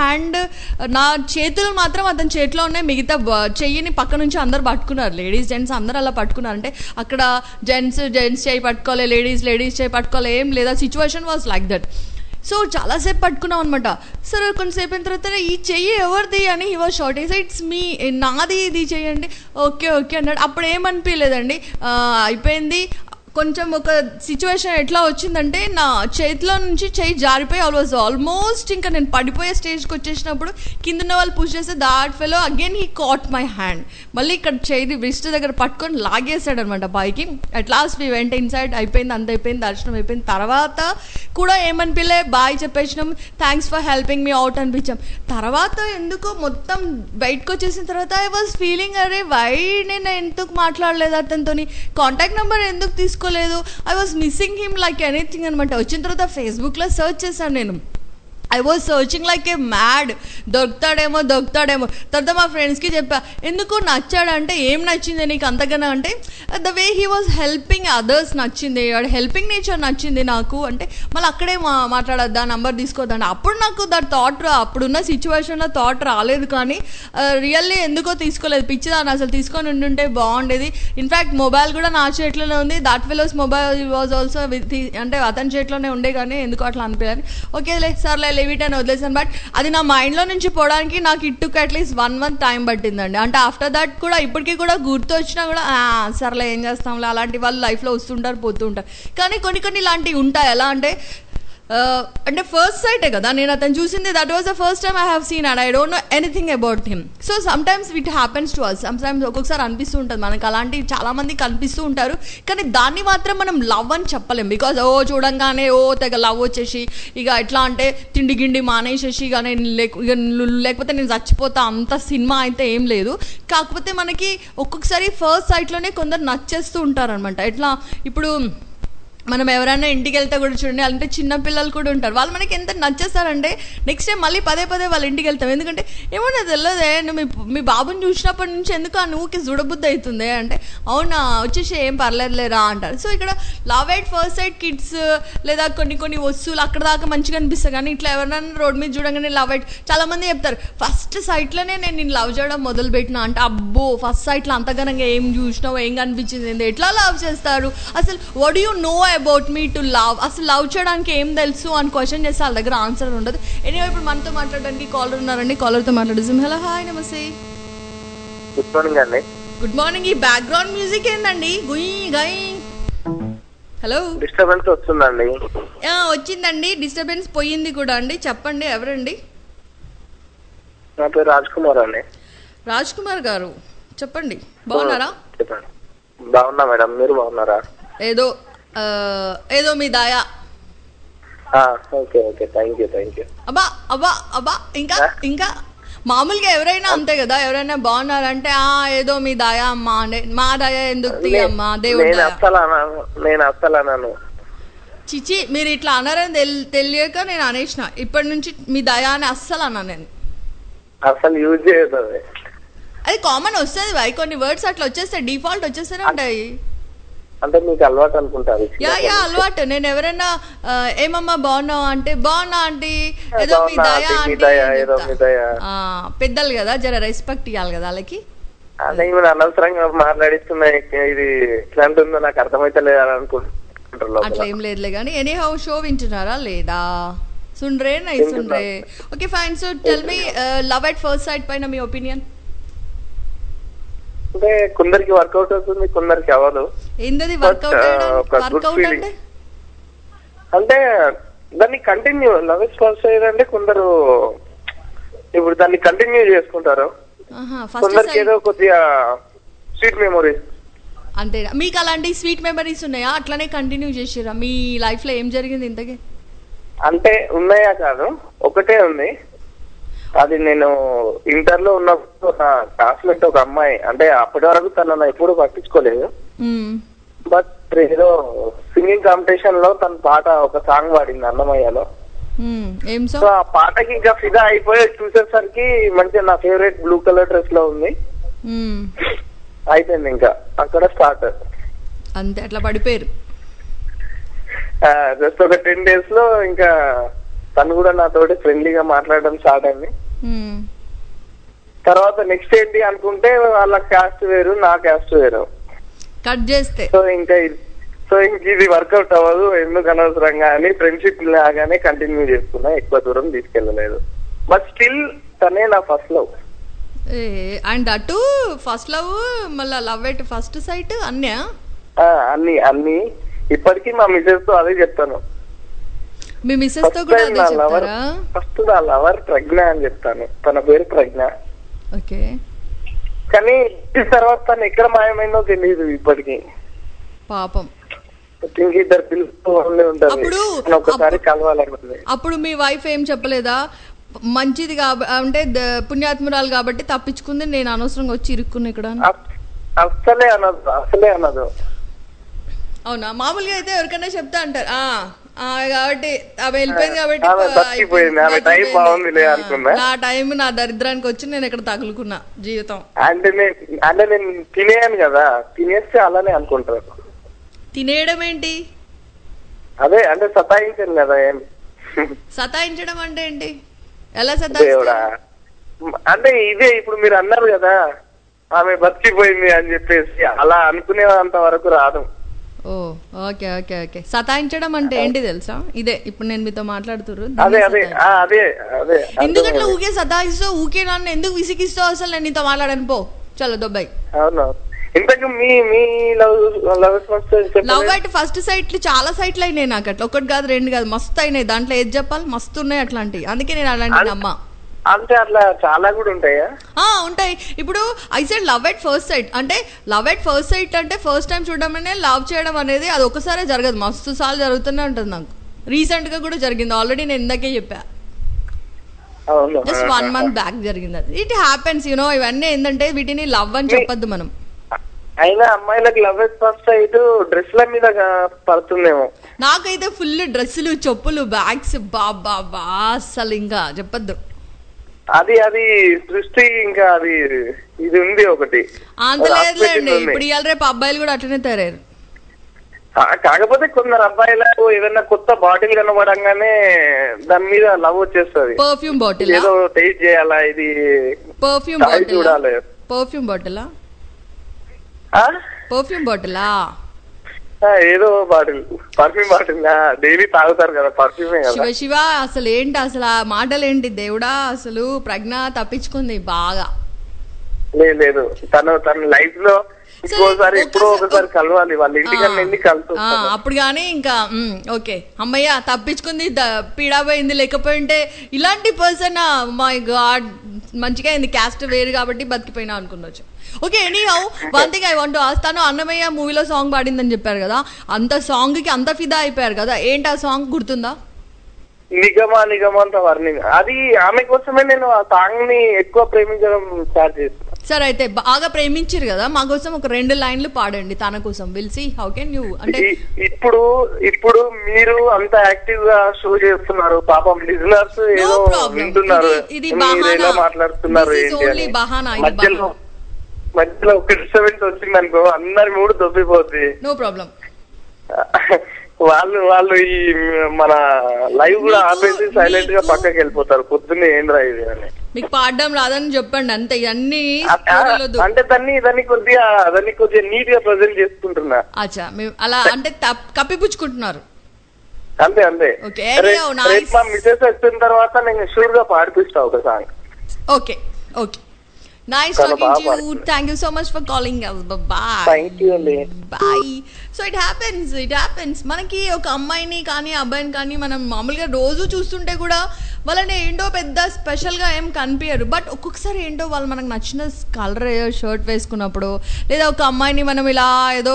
నా చేతులు మాత్రం అతని చేతిలో ఉన్నాయి, మిగతా చెయ్యిని పక్క నుంచి అందరు పట్టుకున్నారు, లేడీస్ జెంట్స్ అందరు అలా పట్టుకున్నారు. అంటే అక్కడ జెంట్స్ చేయి పట్టుకోవాలి, లేడీస్ చేయి పట్టుకోవాలి, ఏం లేదా, situation was like that. So చాలాసేపు పట్టుకున్నాం అనమాట. సరే కొంతసేపు అయిన తర్వాత ఈ చెయ్యి ఎవరిది అని he was short, it's me, నాది ఇది చెయ్యండి, ఓకే అన్నాడు. అప్పుడు ఏమనిపించలేదండి, అయిపోయింది. కొంచెం ఒక సిచ్యువేషన్ ఎట్లా వచ్చిందంటే, నా చేతిలో నుంచి చెయ్యి జారిపోయి ఆల్మోస్ట్ ఇంకా నేను పడిపోయే స్టేజ్కి వచ్చేసినప్పుడు కిందన్న వాళ్ళు పుష్ చేస్తే that fellow again he caught my hand, మళ్ళీ ఇక్కడ చెయ్యి రిస్ట్ దగ్గర పట్టుకొని లాగేసాడు అనమాట పైకి. At last we went inside, అయిపోయింది, అంత అయిపోయింది, దర్శనం అయిపోయింది. తర్వాత కూడా ఏమనిపించలే, బాయ్ చెప్పేసినాం, thanks for helping me out అనిపించాం. తర్వాత ఎందుకో మొత్తం బయటకు వచ్చేసిన తర్వాత ఐ వాజ్ ఫీలింగ్, అరే వై నేను ఎందుకు మాట్లాడలేదు అతనితో, కాంటాక్ట్ నెంబర్ ఎందుకు తీసుకోలేదు, I was missing him like anything అనమాట. వచ్చిన తర్వాత ఫేస్బుక్లో సర్చ్ చేశాను నేను, I was searching like a mad, దొరుకుతాడేమో. తర్వాత మా ఫ్రెండ్స్కి చెప్పా, ఎందుకు నచ్చాడంటే, ఏం నచ్చింది నీకు అంతగానో అంటే, the way he was helping others నచ్చింది, వాడు హెల్పింగ్ నేచర్ నచ్చింది నాకు. అంటే మళ్ళీ అక్కడే మాట్లాడద్దా, నంబర్ తీసుకోవద్దా, అప్పుడు నాకు దట్ థాట్, అప్పుడున్న సిచ్యువేషన్లో థాట్ రాలేదు. కానీ రియల్లీ ఎందుకో తీసుకోలేదు, పిచ్చిదాన్ని, అసలు తీసుకొని ఉండుంటే బాగుండేది. ఇన్ఫ్యాక్ట్ మొబైల్ కూడా నా చేతిలోనే ఉంది, that fellow's mobile was also అంటే అతని చేతిలోనే ఉండే, కానీ ఎందుకో అట్లా అనిపించాను. ఓకేలే సర్లే లిమిట్ అని వదిలేసాను. బట్ అది నా మైండ్లో నుంచి పోవడానికి నాకు it took at least 1 month time పట్టిందండి. అంటే ఆఫ్టర్ దట్ కూడా ఇప్పటికీ కూడా గుర్తు వచ్చినా కూడా సర్లే ఏం చేస్తాంలే, అలాంటి వాళ్ళు లైఫ్లో వస్తుంటారు పోతూ ఉంటారు. కానీ కొన్ని ఇలాంటివి ఉంటాయి. ఎలా అంటే అంటే ఫస్ట్ సైటే కదా నేను అతను చూసింది. That was the first time I have seen and I don't know anything about him. So sometimes it happens to us. Sometimes ఒక్కొక్కసారి అనిపిస్తూ ఉంటుంది మనకు, అలాంటివి చాలా మంది కనిపిస్తూ ఉంటారు. కానీ దాన్ని మాత్రం మనం లవ్ అని చెప్పలేం. బికాజ్ చూడంగానే తెగ లవ్ వచ్చేసి ఇక ఎట్లా అంటే తిండి గిండి మానేసేసి ఇక నేను లేకపోతే నేను చచ్చిపోతా అంత సినిమా అయితే ఏం లేదు. కాకపోతే మనకి ఒక్కొక్కసారి ఫస్ట్ సైట్లోనే కొందరు నచ్చేస్తూ ఉంటారనమాట. ఎట్లా ఇప్పుడు మనం ఎవరైనా ఇంటికి వెళ్తే కూడా చూడండి, అంటే చిన్న పిల్లలు కూడా ఉంటారు, వాళ్ళు మనకి ఎంత నచ్చేస్తారంటే నెక్స్ట్ టైం మళ్ళీ పదే వాళ్ళ ఇంటికి వెళ్తాం. ఎందుకంటే ఏమన్నా తెలియదే నువ్వు మీ బాబుని చూసినప్పటి నుంచి ఎందుకు ఆ నువ్వుకి చూడబుద్ధి అవుతుంది అంటే, అవునా వచ్చేసి ఏం పర్లేదులేరా అంటారు. సో ఇక్కడ love at first sight kids లేదా కొన్ని వస్తువులు అక్కడ దాకా మంచిగా అనిపిస్తాయి. కానీ ఇట్లా ఎవరైనా రోడ్ మీద చూడగానే లవ్ ఎట్, చాలా మంది చెప్తారు ఫస్ట్ సైట్లోనే నేను లవ్ చేయడం మొదలు పెట్టినా అంటే, అబ్బో ఫస్ట్ సైట్లో అంతగానంగా ఏం చూసినావు, ఏం కనిపించింది, ఎట్లా లవ్ చేస్తారు అసలు, what you know about me to love, అసలు లవ్ చేయడానికి ఏం తెలుసు అని క్వశ్చన్ చేస్తే వాళ్ళ దగ్గర ఆన్సర్ ఉండదు. ఎనీవే ఇప్పుడు మనతో మాట్లాడడానికి కాలర్ ఉన్నారండి, కాలర్తో మాట్లాడేసాం. హలో హాయ్ నమస్తే. గుడ్ మార్నింగ్ అండి. Good morning. ఈ బ్యాక్గ్రౌండ్ మ్యూజిక్ ఏందండి? గుయ్ గై. హలో, డిస్టర్బెన్స్ వస్తుందండి. వచ్చిందండి, డిస్టర్బెన్స్ పోయింది కూడా అండి. చెప్పండి ఎవరండి? నా పేరు రాజ్ కుమార్ అండి. రాజ్ కుమార్ గారు చెప్పండి, బాగున్నారా? చెప్పండి. బాగున్నా మేడం, మీరు బాగున్నారా? ఏదో మీ దయా. Okay okay, thank you. అబ్బా ఇంకా మామూలుగా ఎవరైనా అంతే కదా, ఎవరైనా బాగున్నారంటే ఏదో మీ దయా అమ్మా అంటే, మా దయా ఎందుకు తీయమ్మా దేవుడు. నేను అస్సలు అన్నాను. చిచి, మీరు ఇట్లా అన్నారని తెలియక నేను అనేసిన. ఇప్పటి నుంచి మీ దయా అని అస్సలు అన్నా నేను. అసలు యూజ్ చేయదు అది కామన్ వస్తుంది, కొన్ని వర్డ్స్ అట్లా వచ్చేస్తాయి, డిఫాల్ట్ వచ్చేస్తూనే ఉంటాయి. అంటే మీకు అలవాటు అనుకుంటారు. యా అలవాటు. నేను ఎవరైనా ఏమమ్మా బాగున్నావు అంటే, బాగున్నా ఆంటీ, ఏదో మీ దయా ఆంటీ. పెద్దలు కదా, జర రెస్పెక్ట్ ఇవ్వాలి కదా వాళ్ళకి. అదే అనవసరంగా మాట్లాడిస్తున్నాయి, ఇది ఎట్లా ఉంటుందో నాకు అర్థమైతే లేదు అనుకుంటున్నాను. అట్లా ఏం లేదులే కానీ. ఎనీ హౌ షో వింటున్నారా లేదా? సుండ్రే నై సుండ్రే. Okay fine. So tell me, love at first sight పైన మీ ఒపీనియన్. అంటే కొందరికి వర్కౌట్ అవుతుంది, కొందరికి అవ్వదు. ఏంటది వర్కౌట్ అంటే దాన్ని continue, love at first sight అంటే కొందరు ఇప్పుడు దాన్ని కంటిన్యూ చేసుకుంటారు, కొందరికి ఏదో కొద్దిగా స్వీట్ మెమరీస్. అంతే. మీకు అలాంటి స్వీట్ మెమరీస్ ఉన్నాయా? అట్లానే కంటిన్యూ చేసిరా? మీ లైఫ్ లో ఏం జరిగింది ఇంతకీ? అంటే ఉన్నాయా కాదు, ఒకటే ఉంది. అది నేను ఇంటర్ లో ఉన్నప్పుడు నా క్లాస్మేట్ ఒక అమ్మాయి, అంటే అప్పటి వరకు తనను ఎప్పుడు పట్టించుకోలేదు, బట్ ఏదో సింగింగ్ కాంపిటీషన్ లో తన పాట ఒక సాంగ్ పాడింది అన్నమయ్యలో. సో ఆ పాటకి ఇంకా ఫిదా అయిపోయి చూసేసరికి మంచిగా నా ఫేవరెట్ బ్లూ కలర్ డ్రెస్ లో ఉంది. అయిపోయింది, ఇంకా అక్కడ స్టార్ట్ అంతే. అట్లా పడిపోయారు. జస్ట్ ఒక 10 days లో ఇంకా తను కూడా నాతోటి ఫ్రెండ్లీగా మాట్లాడడం స్టార్ట్ అయింది. తర్వాత నెక్స్ట్ ఏంటి అనుకుంటే వాళ్ళ క్యాస్ట్ వేరు, నా క్యాస్ట్ వేరు. కట్ చేస్తే సో ఇంక ఇది వర్కౌట్ అవ్వదు, ఎందుకు అనవసరంగా అని ఫ్రెండ్షిప్ లాగానే కంటిన్యూ చేసుకున్నా, ఎక్కువ దూరం తీసుకెళ్ళలేదు. బట్ స్టిల్ తనే నా ఫస్ట్ లవ్. అండ్ అటు ఫస్ట్ లవ్, మళ్ళీ లవ్ ఎట్ ఫస్ట్ సైట్ అన్ని ఇప్పటికీ మా మిసెస్ తో అదే చెప్తాను. మీ మిసెస్ తో కూడా అదే చెప్తారా? ఫస్ట్ నా లవర్ ప్రజ్ఞ అని చెప్తాను, తన పేరు ప్రజ్ఞ. ఓకే. కానీ తర్వాత తను ఎక్కడ మాయమైందో తెలియదు ఇప్పటికి. పాపం. ఇద్దరు పిల్లలు ఉంటారు, ఒకసారి కలవాలనుకుంది. అప్పుడు మీ వైఫ్ ఏం చెప్పలేదా? మంచిది అంటే పుణ్యాత్మురాలు కాబట్టి తప్పించుకుంది, నేను అనవసరంగా వచ్చి ఇరుక్కున్నా ఇక్కడ? అసలే అనదు. అవునా? మామూలుగా అయితే ఎవరికైనా చెప్తా అంటారు కాబట్టి ఆమె వెళ్ళిపోయింది కాబట్టి నా టైం నా దరిద్రానికి వచ్చి నేను ఇక్కడ తగులుకున్నా జీవితం. అంటే నేను తినేయాను కదా, తినేస్తే అలానే అనుకుంటారు. తినేయడం ఏంటి? అదే అంటే సతాయించాను కదా. సతాయించడం అంటే ఏంటి? ఎలా సతాయిస్తా? అంటే ఇదే ఇప్పుడు మీరు అన్నారు కదా ఆమె బతికిపోయింది అని చెప్పేసి, అలా అనుకునేంత వరకు రాదు. Okay okay okay. సతాయించడం అంటే ఏంటి తెలుసా? ఇదే ఇప్పుడు నేను మీతో మాట్లాడుతున్నారు. ఎందుకంటే ఊకే సతాయిస్తావు, ఊకే నన్ను ఎందుకు విసిగిస్తావు? అసలు నేను నీతో మాట్లాడను, పో చలో దొబ్బాయి. అవును. ఇంతకు మీ లవ్ అట్ ఫస్ట్ సైట్లు చాలా సైట్లు అయినాయి నాకు, అట్లా ఒకటి కాదు రెండు కాదు మస్తు అయినాయి. దాంట్లో ఏది చెప్పాలి, మస్తు ఉన్నాయి అట్లాంటివి. అందుకే నేను అలాంటి అమ్మ. అంటే అట్లా చాలా కూడా ఉంటాయా? ఉంటాయి. ఇప్పుడు I said love at first sight అంటే, లవ్ ఎట్ ఫస్ట్ సైట్ అంటే ఫస్ట్ టైం చూడడమనే లవ్ చేయడం అనేది అది ఒకసారి జరగదు, మస్తు సార్లు జరుగుతూనే ఉంటుంది. నాకు రీసెంట్ గా కూడా జరిగింది, ఆల్రెడీ నేను ఇందాకే చెప్పా, జస్ట్ 1 month బ్యాక్ జరిగింది. అది ఇట్ హ్యాపెన్స్ యూనో. ఇవన్నీ ఏంటంటే వీటిని లవ్ అని చెప్పొద్దు మనం. అయినా అమ్మాయిలకు లవ్ ఎట్ ఫస్ట్ సైట్ డ్రెస్ల మీద పడుతుందేమో. నాకైతే ఫుల్ డ్రెస్సులు, చెప్పులు, బ్యాగ్స్, బాబా అసలు ఇంకా చెప్పొద్దు. అది సృష్టి ఇంకా అది ఇది ఉంది ఒకటి. అంత లేదులేండి, ఇప్పుడు ఇవాళ రేపు అబ్బాయిలు కూడా అట్లనే తయారయ్యారు. కాకపోతే కొందరు అబ్బాయిలకు ఏదైనా కొత్త బాటిల్ కనబడంగానే దాని మీద లవ్ వచ్చేస్తుంది. పర్ఫ్యూమ్ బాటిల్ ఏదో టేస్ట్ చేయాలా, ఇది పర్ఫ్యూమ్ బాటిల్ చూడాలి. పర్ఫ్యూమ్ బాటిలా? పర్ఫ్యూమ్ బాటిలా? ఏదో బాటిల్, పర్ఫ్యూమ్ బాటిల్. డైలీ తాగుతారు కదా, పర్ఫ్యూమే కదా. శివ శివ అసలు ఏంటి అసలు ఆ మాటలు ఏంటి దేవుడా? అసలు ప్రజ్ఞ తప్పించుకుంది బాగా. లేదు తన లైఫ్ లో ఒకసారి కలవాలి, వాళ్ళ ఇంటికన్నా వెళ్ళి కలుసు అప్పుడు గానీ ఇంకా ఓకే అమ్మయ్య తప్పించుకుంది, పీడా పోయింది. లేకపోయింటే ఇలాంటి పర్సన్ మై గాడ్ మంచిగా అయింది, క్యాస్ట్ వేరు కాబట్టి బతికిపోయినా అనుకున్నచ్చు. Okay, anyhow one thing I want to ask, తను అన్నమయ్య మూవీలో సాంగ్ పాడిందని చెప్పారు కదా, అంత సాంగ్ కి అంత ఫిదా అయిపోయారు కదా, ఏంటి ఆ సాంగ్ గుర్తుందా? నిగమా అంత వర్ణింగ్. అది ఆమె కోసమే నేను ఆ సాంగ్ ని ఎక్కువ ప్రేమించడం స్టార్ట్ చేస్తాను. సరే అయితే బాగా ప్రేమించారు కదా, మా కోసం ఒక 2 లైన్లు పాడండి తన కోసం. Will see how can you. అంటే ఇప్పుడు మీరు అంత యాక్టివ్ గా షో చేస్తున్నారు, పాపం లిజనర్స్ ఏదో వింటున్నారు, ఎలా మాట్లాడుతున్నారు మధ్యలో ఒక డిస్టర్బెన్స్ వచ్చింది అనుకో, అందరి మూడు దొబ్బిపోద్ది. No problem. వాళ్ళు ఈ మన లైవ్ కూడా ఆపేసి సైలెంట్ గా పక్కకి వెళ్ళిపోతారు. పొద్దున్నే ఏంద్రా ఇది అని. మీకు పాడడం రాదని చెప్పండి అంతే. ఇవన్నీ అంటే దాన్ని కొద్దిగా నీట్ గా ప్రజెంట్ చేసుకుంటున్నా. అచ్చా, అలా అంటే కప్పిపుచ్చుకుంటున్నారు అంతే. మా మిసెస్ వచ్చిన తర్వాత నేను షూర్ గా పాడిపిస్తా ఒక song. Okay. Nice talking to you. Thank you so much for calling us. Bye. Thank you. Bye. So it happens. మనకి ఒక అమ్మాయిని కానీ అబ్బాయిని కానీ మనం మామూలుగా రోజు చూస్తుంటే కూడా వాళ్ళని ఏంటో పెద్ద స్పెషల్గా ఏం కనిపించరు. బట్ ఒక్కొక్కసారి ఏంటో వాళ్ళు మనకు నచ్చిన కలర్ షర్ట్ వేసుకున్నప్పుడు, లేదా ఒక అమ్మాయిని మనం ఇలా ఏదో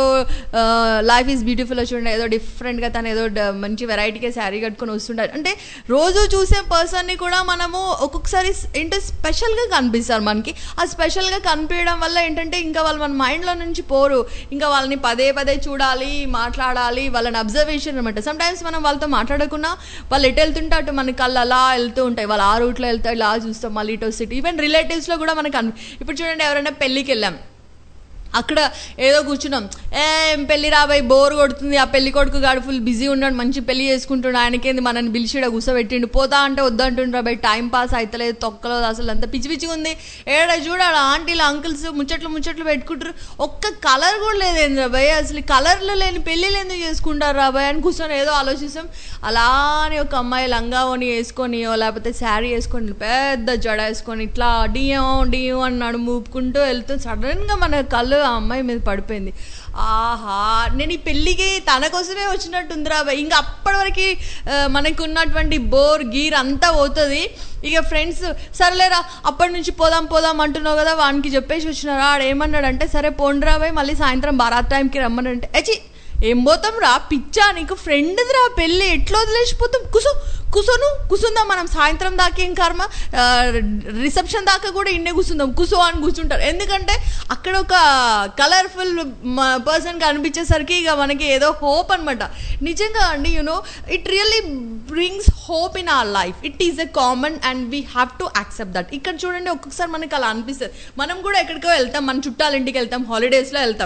లైఫ్ ఈజ్ బ్యూటిఫుల్ చూడండి ఏదో డిఫరెంట్గా తను ఏదో మంచి వెరైటీగా శారీ కట్టుకొని వస్తుంటారు. అంటే రోజు చూసే పర్సన్ని కూడా మనము ఒక్కొక్కసారి ఏంటో స్పెషల్గా కనిపిస్తారు మనకి. ఆ స్పెషల్గా కనిపించడం వల్ల ఏంటంటే ఇంకా వాళ్ళు మన మైండ్లో నుంచి పోరు. ఇంకా వాళ్ళని పదే చూడాలి, మాట్లాడాలి, వాళ్ళని అబ్జర్వేషన్ అనమాట. సమ్టైమ్స్ మనం వాళ్ళతో మాట్లాడకుండా వాళ్ళు ఎటు వెళ్తుంటే అటు మన కళ్ళు అలా వెళ్తూ ఉంటాయి. వాళ్ళు ఆ రూట్లో వెళ్తారు, ఇలా చూస్తాం, మళ్ళీ ఇటు సిటీ. ఈవెన్ రిలేటివ్స్లో కూడా మనకు ఇప్పుడు చూడండి, ఎవరైనా పెళ్ళికి వెళ్ళాం, అక్కడ ఏదో కూర్చున్నాం, పెళ్లి రాబాయి బోర్ కొడుతుంది, ఆ పెళ్లి కొడుకు గాడు ఫుల్ బిజీ ఉన్నాడు, మంచి పెళ్లి చేసుకుంటున్నాడు, ఆయనకేంది మనని పిలిచిడ కూర్చోబెట్టిండు, పోతా అంటే వద్దంటుండ్రా బాయ్, టైం పాస్ అవుతలేదు, తొక్కలేదు, అసలు అంత పిచ్చిగా ఉంది. చూడాలి ఆంటీలు అంకుల్స్ ముచ్చట్లు పెట్టుకుంటారు, ఒక్క కలర్ కూడా లేదేంద్రా బాయ్, అసలు కలర్లు లేని పెళ్ళిళ్ళు ఎందుకు చేసుకుంటారు రా బాయ్ అని కూర్చొని ఏదో ఆలోచిస్తాం. అలానే ఒక అమ్మాయి లంగావని వేసుకొని లేకపోతే శారీ వేసుకొని పెద్ద జడ వేసుకొని ఇట్లా డియో అని నడుము ఊపుకుంటూ వెళ్తూ సడన్గా మన కళ్ళు ఆ అమ్మాయి మీద పడిపోయింది. ఆహా, నేను ఈ పెళ్ళికి తన కోసమే వచ్చినట్టుందిరా బాయ్. ఇంకా అప్పటి వరకు మనకు ఉన్నటువంటి బోర్ గీర్ అంతా పోతుంది. ఇక ఫ్రెండ్స్ సరేలేరా అప్పటి నుంచి పోదాం అంటున్నావు కదా, వానికి చెప్పేసి వచ్చినారా, ఆడేమన్నాడంటే సరే పోండిరా బాయ్, మళ్ళీ సాయంత్రం బారాత్ టైంకి రమ్మనంటే ఏం పోతాం రా పిచ్చా, నీకు ఫ్రెండ్ది రా పెళ్ళి, ఎట్లా వదిలేసిపోతాం, కూర్చుందాం మనం సాయంత్రం దాకా, ఏం కర్మ, రిసెప్షన్ దాకా కూడా ఇన్నే కూర్చుందాం అని కూర్చుంటారు. ఎందుకంటే అక్కడ ఒక కలర్ఫుల్ పర్సన్ కనిపించేసరికి ఇక మనకి ఏదో హోప్ అనమాట. నిజంగా అండి, you know it really brings hope in our life. It is a common and we have to accept that. ఇక్కడ చూడండి, ఒక్కొక్కసారి మనకి అలా అనిపిస్తుంది. మనం కూడా ఎక్కడికో వెళ్తాం, మన చుట్టాల ఇంటికి వెళ్తాం, హాలిడేస్లో వెళ్తాం.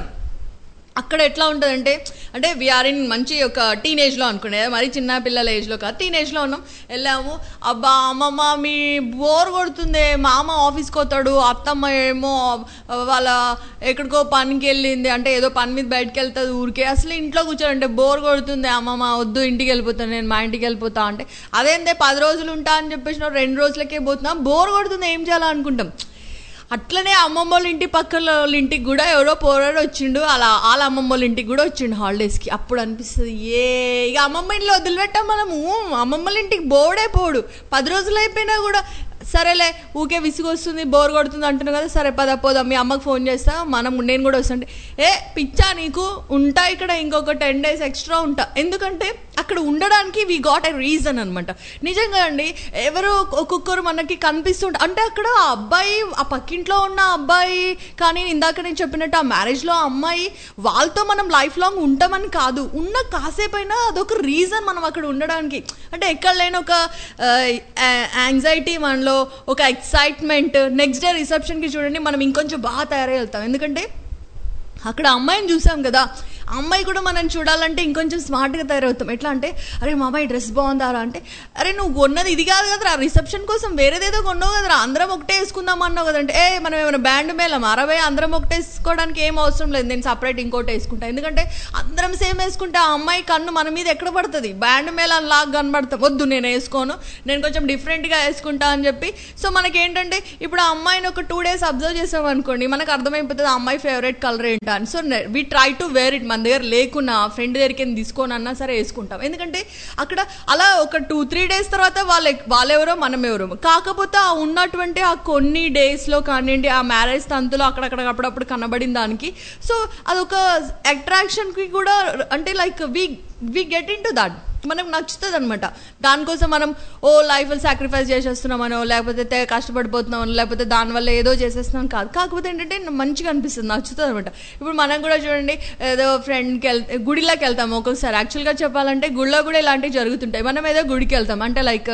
అక్కడ ఎట్లా ఉంటుందంటే, అంటే వీఆర్ ఇన్ మంచి ఒక టీనేజ్లో అనుకునే, మరి చిన్న పిల్లల ఏజ్లో కాదు, టీనేజ్లో ఉన్నాం, వెళ్ళాము. అబ్బా అమ్మమ్మ మీ బోర్ కొడుతుంది, మామ ఆఫీస్కి పోతాడు, అత్తమ్మ ఏమో వాళ్ళ ఎక్కడికో పనికి వెళ్ళింది, అంటే ఏదో పని మీద బయటకు వెళ్తుంది ఊరికే, అసలు ఇంట్లో కూర్చోంటే బోర్ కొడుతుంది, అమ్మమ్మ వద్దు ఇంటికి వెళ్ళిపోతాను, నేను మా ఇంటికి వెళ్ళిపోతా అంటే, అదేంటే 10 రోజులు ఉంటా అని చెప్పేసి 2 రోజులకే పోతున్నా, బోర్ కొడుతుంది, ఏం చేయాలనుకుంటాం. అట్లనే అమ్మమ్మ వాళ్ళ ఇంటి పక్కన వాళ్ళ ఇంటికి కూడా ఎవరో పోరాడు వచ్చిండు, అలా వాళ్ళ అమ్మమ్మ వాళ్ళ ఇంటికి కూడా వచ్చిండు హాలిడేస్కి. అప్పుడు అనిపిస్తుంది ఇక అమ్మమ్మ ఇంట్లో వదిలిపెట్టాం మనము, అమ్మమ్మ వాళ్ళ ఇంటికి బోర్డే పోడు. 10 రోజులు అయిపోయినా కూడా సరేలే ఊకే విసుగు వస్తుంది బోర్ కొడుతుంది అంటున్నావు కదా, సరే పద పోదాం, మీ అమ్మకి ఫోన్ చేస్తా, నేను కూడా వస్తాంటే పిచ్చా నీకు ఉంటా ఇక్కడ ఇంకొక 10 days ఎక్స్ట్రా ఉంటా. ఎందుకంటే అక్కడ ఉండడానికి వీ గాట్ ఎ రీజన్ అనమాట. నిజంగా అండి, ఎవరు ఒక్కొక్కరు మనకి కనిపిస్తుంటారు. అంటే అక్కడ ఆ అబ్బాయి, ఆ పక్కింట్లో ఉన్న అబ్బాయి కానీ ఇందాక నేను చెప్పినట్టు ఆ మ్యారేజ్లో ఆ అమ్మాయి, వాళ్ళతో మనం లైఫ్ లాంగ్ ఉంటామని కాదు, ఉన్న కాసేపైనా అదొక రీజన్ మనం అక్కడ ఉండడానికి. అంటే ఎక్కడ లేని ఒక యాంగ్జైటీ మనలో, ఒక ఎక్సైట్మెంట్. నెక్స్ట్ డే రిసెప్షన్కి చూడండి మనం ఇంకొంచెం బాగా తయారై వెళ్తాం. ఎందుకంటే అక్కడ అమ్మాయిని చూసాం కదా, అమ్మాయి కూడా మనం చూడాలంటే ఇంకొంచెం స్మార్ట్గా తయారవుతాం. ఎట్లా అంటే అరే మా అమ్మాయి డ్రెస్ బాగుందారా అంటే, అరే నువ్వు కొన్నది ఇది కాదు కదరా, రిసెప్షన్ కోసం వేరేదేదో కొన్నావు కదరా, అందరం ఒకటే వేసుకుందాం అన్నావు కదంటే, మనం ఏమైనా బ్యాండ్ మేళం 60 అందరం ఒకటే వేసుకోవడానికి ఏం అవసరం లేదు, నేను సపరేట్ ఇంకోటి వేసుకుంటా. ఎందుకంటే అందరం సేమ్ వేసుకుంటే ఆ అమ్మాయి కన్ను మన మీద ఎక్కడ పడుతుంది, బ్యాండ్ మేళం లాగా కనబడతాం. వద్దు నేను వేసుకోను, నేను కొంచెం డిఫరెంట్గా వేసుకుంటా అని చెప్పి. సో మనకేంటంటే ఇప్పుడు ఆ అమ్మాయిని ఒక 2 days అబ్జర్వ్ చేసాం అనుకోండి, మనకు అర్థమైపోతుంది ఆ అమ్మాయి ఫేవరెట్ కలర్ ఏంటా అని. So we try to wear it. మన దగ్గర లేకున్నా ఫ్రెండ్ దగ్గరికి తీసుకొని అన్నా సరే వేసుకుంటాం. ఎందుకంటే అక్కడ అలా ఒక 2-3 days తర్వాత వాళ్ళెవరో మనం ఎవరో. కాకపోతే ఆ ఉన్నటువంటి ఆ కొన్ని డేస్లో కానివ్వండి, ఆ మ్యారేజ్ తంతులో అక్కడక్కడ అప్పుడప్పుడు కనబడిన దానికి, సో అదొక అట్రాక్షన్కి కూడా, అంటే like we get into that, మనకు నచ్చుతుంది అనమాట. దానికోసం మనం లైఫ్ సాక్రిఫైస్ చేసేస్తున్నామనో, లేకపోతే కష్టపడిపోతున్నామనో, లేకపోతే దానివల్ల ఏదో చేసేస్తున్నాం కాదు. కాకపోతే ఏంటంటే మంచిగా అనిపిస్తుంది, నచ్చుతుంది అనమాట. ఇప్పుడు మనం కూడా చూడండి, ఏదో ఫ్రెండ్కి గుడిలోకి వెళ్తాం ఒక్కొక్కసారి. యాక్చువల్గా చెప్పాలంటే గుడిలో కూడా ఇలాంటివి జరుగుతుంటాయి. మనం ఏదో గుడికి వెళ్తాం అంటే లైక్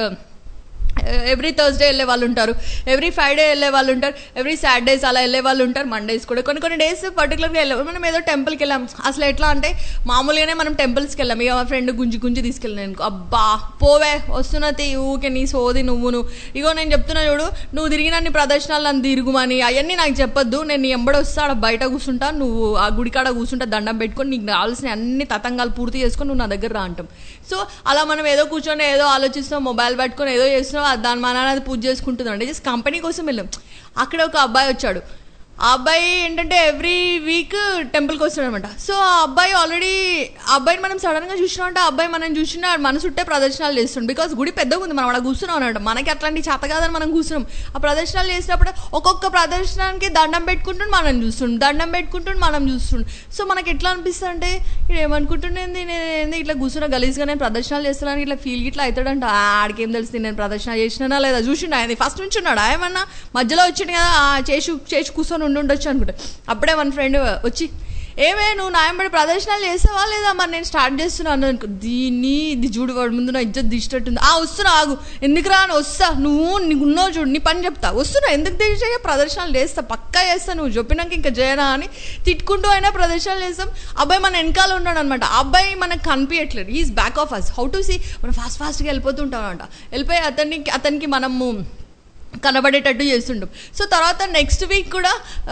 ఎవ్రీ థర్స్డే వెళ్ళే వాళ్ళు ఉంటారు, ఎవ్రీ ఫ్రైడే వెళ్ళే వాళ్ళు ఉంటారు, ఎవ్రీ సాటర్డేస్ అలా వెళ్ళే వాళ్ళు ఉంటారు, మండేస్ కూడా. కొన్ని డేస్ పర్టికులర్గా వెళ్ళాం. మనం ఏదో టెంపుల్కి వెళ్ళాం. అసలు ఎట్లా అంటే మామూలుగానే మనం టెంపుల్స్కి వెళ్ళాం. ఇక మా ఫ్రెండ్ గుంజి తీసుకెళ్ళాను అనుకో, అబ్బా పోవే వస్తున్నది ఊకే నీ సోది నువ్వు ఇగో నేను చెప్తున్నా చూడు, నువ్వు తిరిగినన్ని ప్రదర్శనలు నన్ను తిరుగుమని అవన్నీ నాకు చెప్పొద్దు, నేను నీ ఎంబడి వస్తా, ఆడ బయట కూర్చుంటా, నువ్వు ఆ గుడికాడ కూర్చుంటా, దండం పెట్టుకొని నీకు కావాల్సిన అన్ని తతంగాలు పూర్తి చేసుకొని నువ్వు నా దగ్గర రా అంటాం. సో అలా మనం ఏదో కూర్చొని ఏదో ఆలోచిస్తాం, మొబైల్ పట్టుకొని ఏదో చేస్తున్నాం, దాని మా నాన్న అది పూజ చేసుకుంటుందండి. జస్ట్ కంపెనీ కోసం వెళ్ళాం. అక్కడ ఒక అబ్బాయి వచ్చాడు. ఆ అబ్బాయి ఏంటంటే ఎవ్రీ వీక్ టెంపుల్కి వస్తాడు అనమాట. సో ఆ అబ్బాయిని మనం సడన్గా చూసినామంటే ఆ అబ్బాయి మనం చూసినా మనసుట్టే ప్రదర్శనలు చేస్తుండే. బికాస్ గుడి పెద్దగా ఉంది, మనం అక్కడ కూర్చున్నాం అనమాట. మనకి అట్లాంటి చేత కాదని మనం కూర్చున్నాం. ఆ ప్రదర్శనలు చేసినప్పుడు ఒక్కొక్క ప్రదర్శనానికి దండం పెట్టుకుంటుండే మనం చూస్తుండే. సో మనకి ఎట్లా అనిపిస్తుంది అంటే ఏమనుకుంటుండేంది, నేను ఇట్లా కూర్చున్నా గలీజ్గా నేను ప్రదర్శనలు చేస్తున్నాను, ఇట్లా ఫీల్ ఇట్లా అవుతాడంట. ఆడికేం తెలుస్తుంది నేను ప్రదర్శన చేసినా లేదా, చూసిండు ఆయన ఫస్ట్ నుంచి ఉన్నాడు, ఏమన్నా మధ్యలో వచ్చిండు కదా చేసి కూర్చొని ఉండొచ్చు అనుకుంటా. అప్పుడే మన ఫ్రెండ్ వచ్చి ఏమే నువ్వు నాయంబడి ప్రదర్శనలు చేసావా లేదా, మరి నేను స్టార్ట్ చేస్తున్నాను అనుకో, ఇది చూడు వాడి ముందు నా ఇజ్జత్ దిష్టట్టుంది. వస్తున్నా ఆగు, ఎందుకు రా అని వస్తా, నీకు ఉన్నావు చూడు, నీ పని చెప్తా, వస్తున్నా ఎందుకు చేయ ప్రదర్శనలు చేస్తా, పక్కా చేస్తా, నువ్వు చెప్పినాక ఇంకా చేయనా అని తిట్టుకుంటూ అయినా ప్రదర్శనలు చేస్తాం. అబ్బాయి మన వెనకాల ఉన్నాడు అనమాట. అబ్బాయి మనకు కనిపించట్లేదు, is back of us. How to see, మనం ఫాస్ట్గా వెళ్ళిపోతుంటాం అనమాట. వెళ్ళిపోయి అతనికి మనము కనబడేటట్టు చేస్తుంటాం. సో తర్వాత నెక్స్ట్ వీక్ కూడా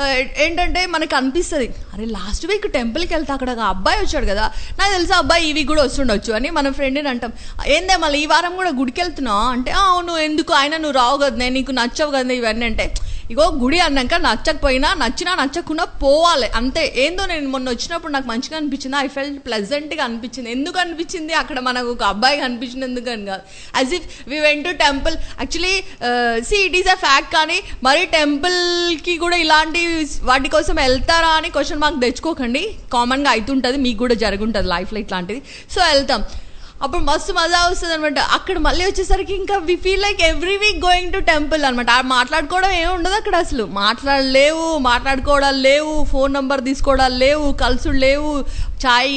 ఏంటంటే మనకు అనిపిస్తుంది, అరే లాస్ట్ వీక్ టెంపుల్కి వెళ్తే అక్కడ ఒక అబ్బాయి వచ్చాడు కదా, నాకు తెలుసు అబ్బాయి ఈ వీక్ కూడా వస్తుండొచ్చు అని మన ఫ్రెండ్ని అంటాం. ఏందే మళ్ళీ ఈ వారం కూడా గుడికి వెళ్తున్నావు అంటే, అవును ఎందుకు ఆయన నువ్వు రావు కదా, నేను నీకు నచ్చవు కదా ఇవన్నీ అంటే, ఇగో గుడి అన్నాక నచ్చకపోయినా నచ్చకుండా పోవాలి అంతే. ఏందో నేను మొన్న వచ్చినప్పుడు నాకు మంచిగా అనిపించింది, ఐ ఫెల్ట్ ప్లెజెంట్గా అనిపించింది. ఎందుకు అనిపించింది, అక్కడ మనకు ఒక అబ్బాయి కనిపించింది ఎందుకని కాదు, as if we went to temple. Actually it is a fact. కానీ మరి టెంపుల్కి కూడా ఇలాంటి వాటి కోసం వెళ్తారా అని క్వశ్చన్ మార్క్ తెచ్చుకోకండి, కామన్గా అవుతుంటుంది, మీకు కూడా జరుగుంటుంది లైఫ్లో ఇట్లాంటిది. సో వెళ్తాం, అప్పుడు మస్తు మజా వస్తుంది అనమాట. అక్కడ మళ్ళీ వచ్చేసరికి ఇంకా we feel like every week going to temple అనమాట. మాట్లాడుకోవడం ఏమి ఉండదు అక్కడ, అసలు మాట్లాడుకోవడాలు లేవు, ఫోన్ నెంబర్ తీసుకోవడాలు లేవు, కలుసుడు లేవు, చాయ్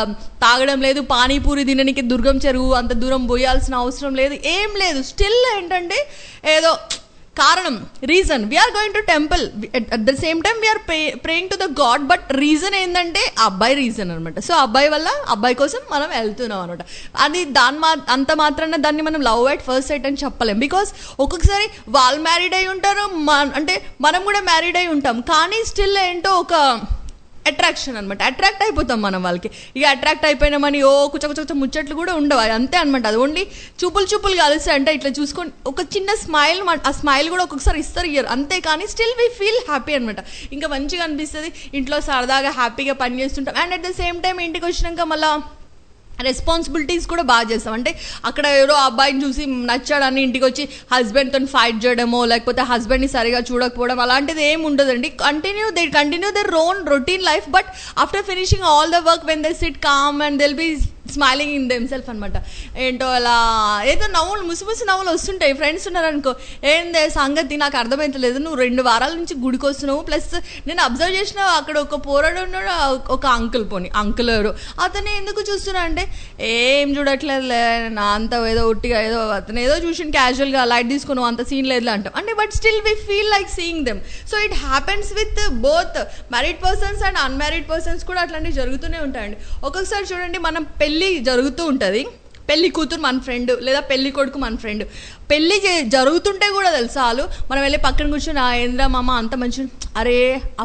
తాగడం లేదు, పానీపూరి తినడానికి దుర్గం చెరువు అంత దూరం పోయాల్సిన అవసరం లేదు, ఏం లేదు. స్టిల్ ఏంటంటే ఏదో కారణం, reason, we are going to temple, at the same time we are praying to the god. But reason ఏంటంటే అబ్బాయి రీజన్ అనమాట. సో అబ్బాయి కోసం మనం వెళ్తున్నాం అనమాట. అది అంత మాత్రాన దాన్ని మనం లవ్ ఎట్ ఫస్ట్ సైట్ అని చెప్పలేం. బికాస్ ఒక్కొక్కసారి వాళ్ళు మ్యారీడ్ అయి ఉంటారు, అంటే మనం కూడా మ్యారీడ్ అయి ఉంటాం, కానీ స్టిల్ ఏంటో ఒక అట్రాక్షన్ అనమాట. అట్రాక్ట్ అయిపోతాం మనం వాళ్ళకి. ఇక అట్రాక్ట్ అయిపోయినామని కుచ్చ ముచ్చట్లు కూడా ఉండవు, అంతే అనమాట. అది ఓన్లీ చూపులు కలిసి అంటే ఇట్లా చూసుకొని ఒక చిన్న స్మైల్, ఆ స్మైల్ కూడా ఒక్కొక్కసారి ఇస్తారు ఇయర్, అంతే. కానీ స్టిల్ వీ ఫీల్ హ్యాపీ అనమాట. ఇంకా మంచిగా అనిపిస్తుంది, ఇంట్లో సరదాగా హ్యాపీగా పని చేస్తుంటాం. And at the same time ఇంటికి వచ్చినాక మళ్ళీ రెస్పాన్సిబిలిటీస్ కూడా బాగా చేస్తాం. అంటే అక్కడ ఎవరో అబ్బాయిని చూసి నచ్చాడని ఇంటికి వచ్చి హస్బెండ్తో ఫైట్ చేయడమో లేకపోతే హస్బెండ్ని సరిగా చూడకపోవడం అలాంటిది ఏమి ఉండదండి. Continue their own routine life, but after finishing all the work when they sit calm and they'll be smiling in them self అనమాట. ఏంటో అలా ఏదో ముసి నవ్వులు వస్తుంటాయి. ఫ్రెండ్స్ ఉన్నారనుకో, ఏందే సంగతి నాకు అర్థమవుతలేదు, నువ్వు 2 వారాల నుంచి గుడికి వస్తున్నావు, ప్లస్ నేను అబ్జర్వ్ చేసిన అక్కడ ఒక పోరాడు ఉన్నాడు, ఒక అంకుల్ ఎవరు, అతను ఎందుకు చూస్తున్నా అంటే ఏం చూడట్లేదులే నా అంత ఏదో ఒట్టిగా ఏదో అతను ఏదో చూసి క్యాజువల్గా లైట్ తీసుకున్నావు, అంత సీన్ లేదు అంటాం అంటే. But still we feel like seeing them. So it happens with both married persons and unmarried persons కూడా అట్లాంటివి జరుగుతూనే ఉంటాయండి. ఒక్కొక్కసారి చూడండి, మనం పెళ్ళి జరుగుతూ ఉంటుంది, పెళ్లి కూతురు మన ఫ్రెండ్ లేదా పెళ్లి కొడుకు మన ఫ్రెండ్, పెళ్లి జరుగుతుంటే కూడా తెలుసా వాళ్ళు మనం వెళ్ళి పక్కన కూర్చొని ఏంద్రా మామ అంత మంచి, అరే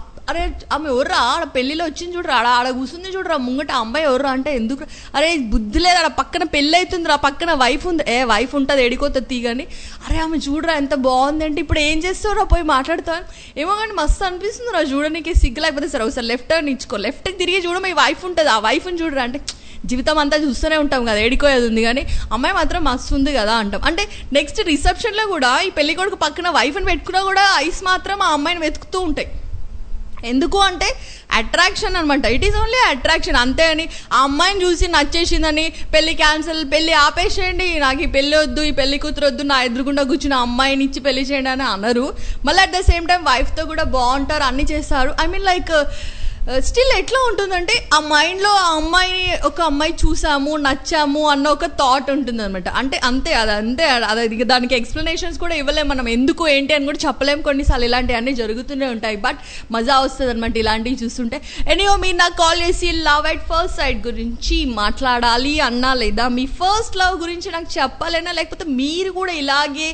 ఆమె ఎవర్రా ఆడ పెళ్ళిలో వచ్చింది చూడరా, ఆడ కూర్చుంది చూడరా ముంగట అమ్మాయి ఎవర్రా అంటే, ఎందుకు అరే బుద్ధి లేదు, ఆడ పక్కన పెళ్ళి అవుతుంది, ఆ పక్కన వైఫ్ ఉంది, వైఫ్ ఉంటుంది ఎడికోతుంది తీగని, అరే ఆమె చూడరా ఎంత బాగుంది అంటే ఇప్పుడు ఏం చేస్తావురా పోయి మాట్లాడతావు ఏమో. కానీ మస్తు అనిపిస్తుంది రా చూడడానికి, సిగ్గు లేకపోతే సరే ఒకసారి లెఫ్ట్ టర్న్ ఇచ్చుకో, లెఫ్ట్కి తిరిగి చూడ మీ వైఫ్ ఉంటుంది, ఆ వైఫ్ని చూడరా అంటే జీవితం అంతా చూస్తూనే ఉంటాం కదా, ఏడికోయేది ఉంది కానీ అమ్మాయి మాత్రం మస్తు ఉంది కదా అంటాం. అంటే నెక్స్ట్ రిసెప్షన్లో కూడా ఈ పెళ్లి కొడుకు పక్కన వైఫ్ని పెట్టుకున్నా కూడా ఐస్ మాత్రం ఆ అమ్మాయిని వెతుకుతూ ఉంటాయి. ఎందుకు అంటే అట్రాక్షన్ అనమాట. ఇట్ ఈస్ ఓన్లీ అట్రాక్షన్, అంతే. అని ఆ అమ్మాయిని చూసి నచ్చేసిందని పెళ్లి క్యాన్సిల్, పెళ్లి ఆపేసేయండి, నాకు ఈ పెళ్లి వద్దు, ఈ పెళ్లి కూతురు వద్దు, నా ఎదురుగుండా కూర్చుని అమ్మాయిని ఇచ్చి పెళ్లి చేయండి అని అనరు. మళ్ళీ అట్ ద సేమ్ టైం వైఫ్తో కూడా బాగుంటారు, అన్నీ చేస్తారు. ఐ మీన్ లైక్ స్టిల్ ఎట్లా ఉంటుందంటే ఆ మైండ్లో ఆ అమ్మాయిని ఒక అమ్మాయి చూసాము నచ్చాము అన్న ఒక థాట్ ఉంటుంది అనమాట. అంటే అంతే, అది దానికి ఎక్స్ప్లెనేషన్స్ కూడా ఇవ్వలేము మనం, ఎందుకు ఏంటి అని కూడా చెప్పలేము. కొన్నిసార్లు ఇలాంటివన్నీ జరుగుతూనే ఉంటాయి, బట్ మజా వస్తుంది అనమాట ఇలాంటివి చూస్తుంటే. ఎనీవో మీరు నాకు కాల్ చేసి లవ్ ఎట్ ఫస్ట్ సైట్ గురించి మాట్లాడాలి అన్నా, లేదా మీ ఫస్ట్ లవ్ గురించి నాకు చెప్పాలన్నా, లేకపోతే మీరు కూడా ఇలాగే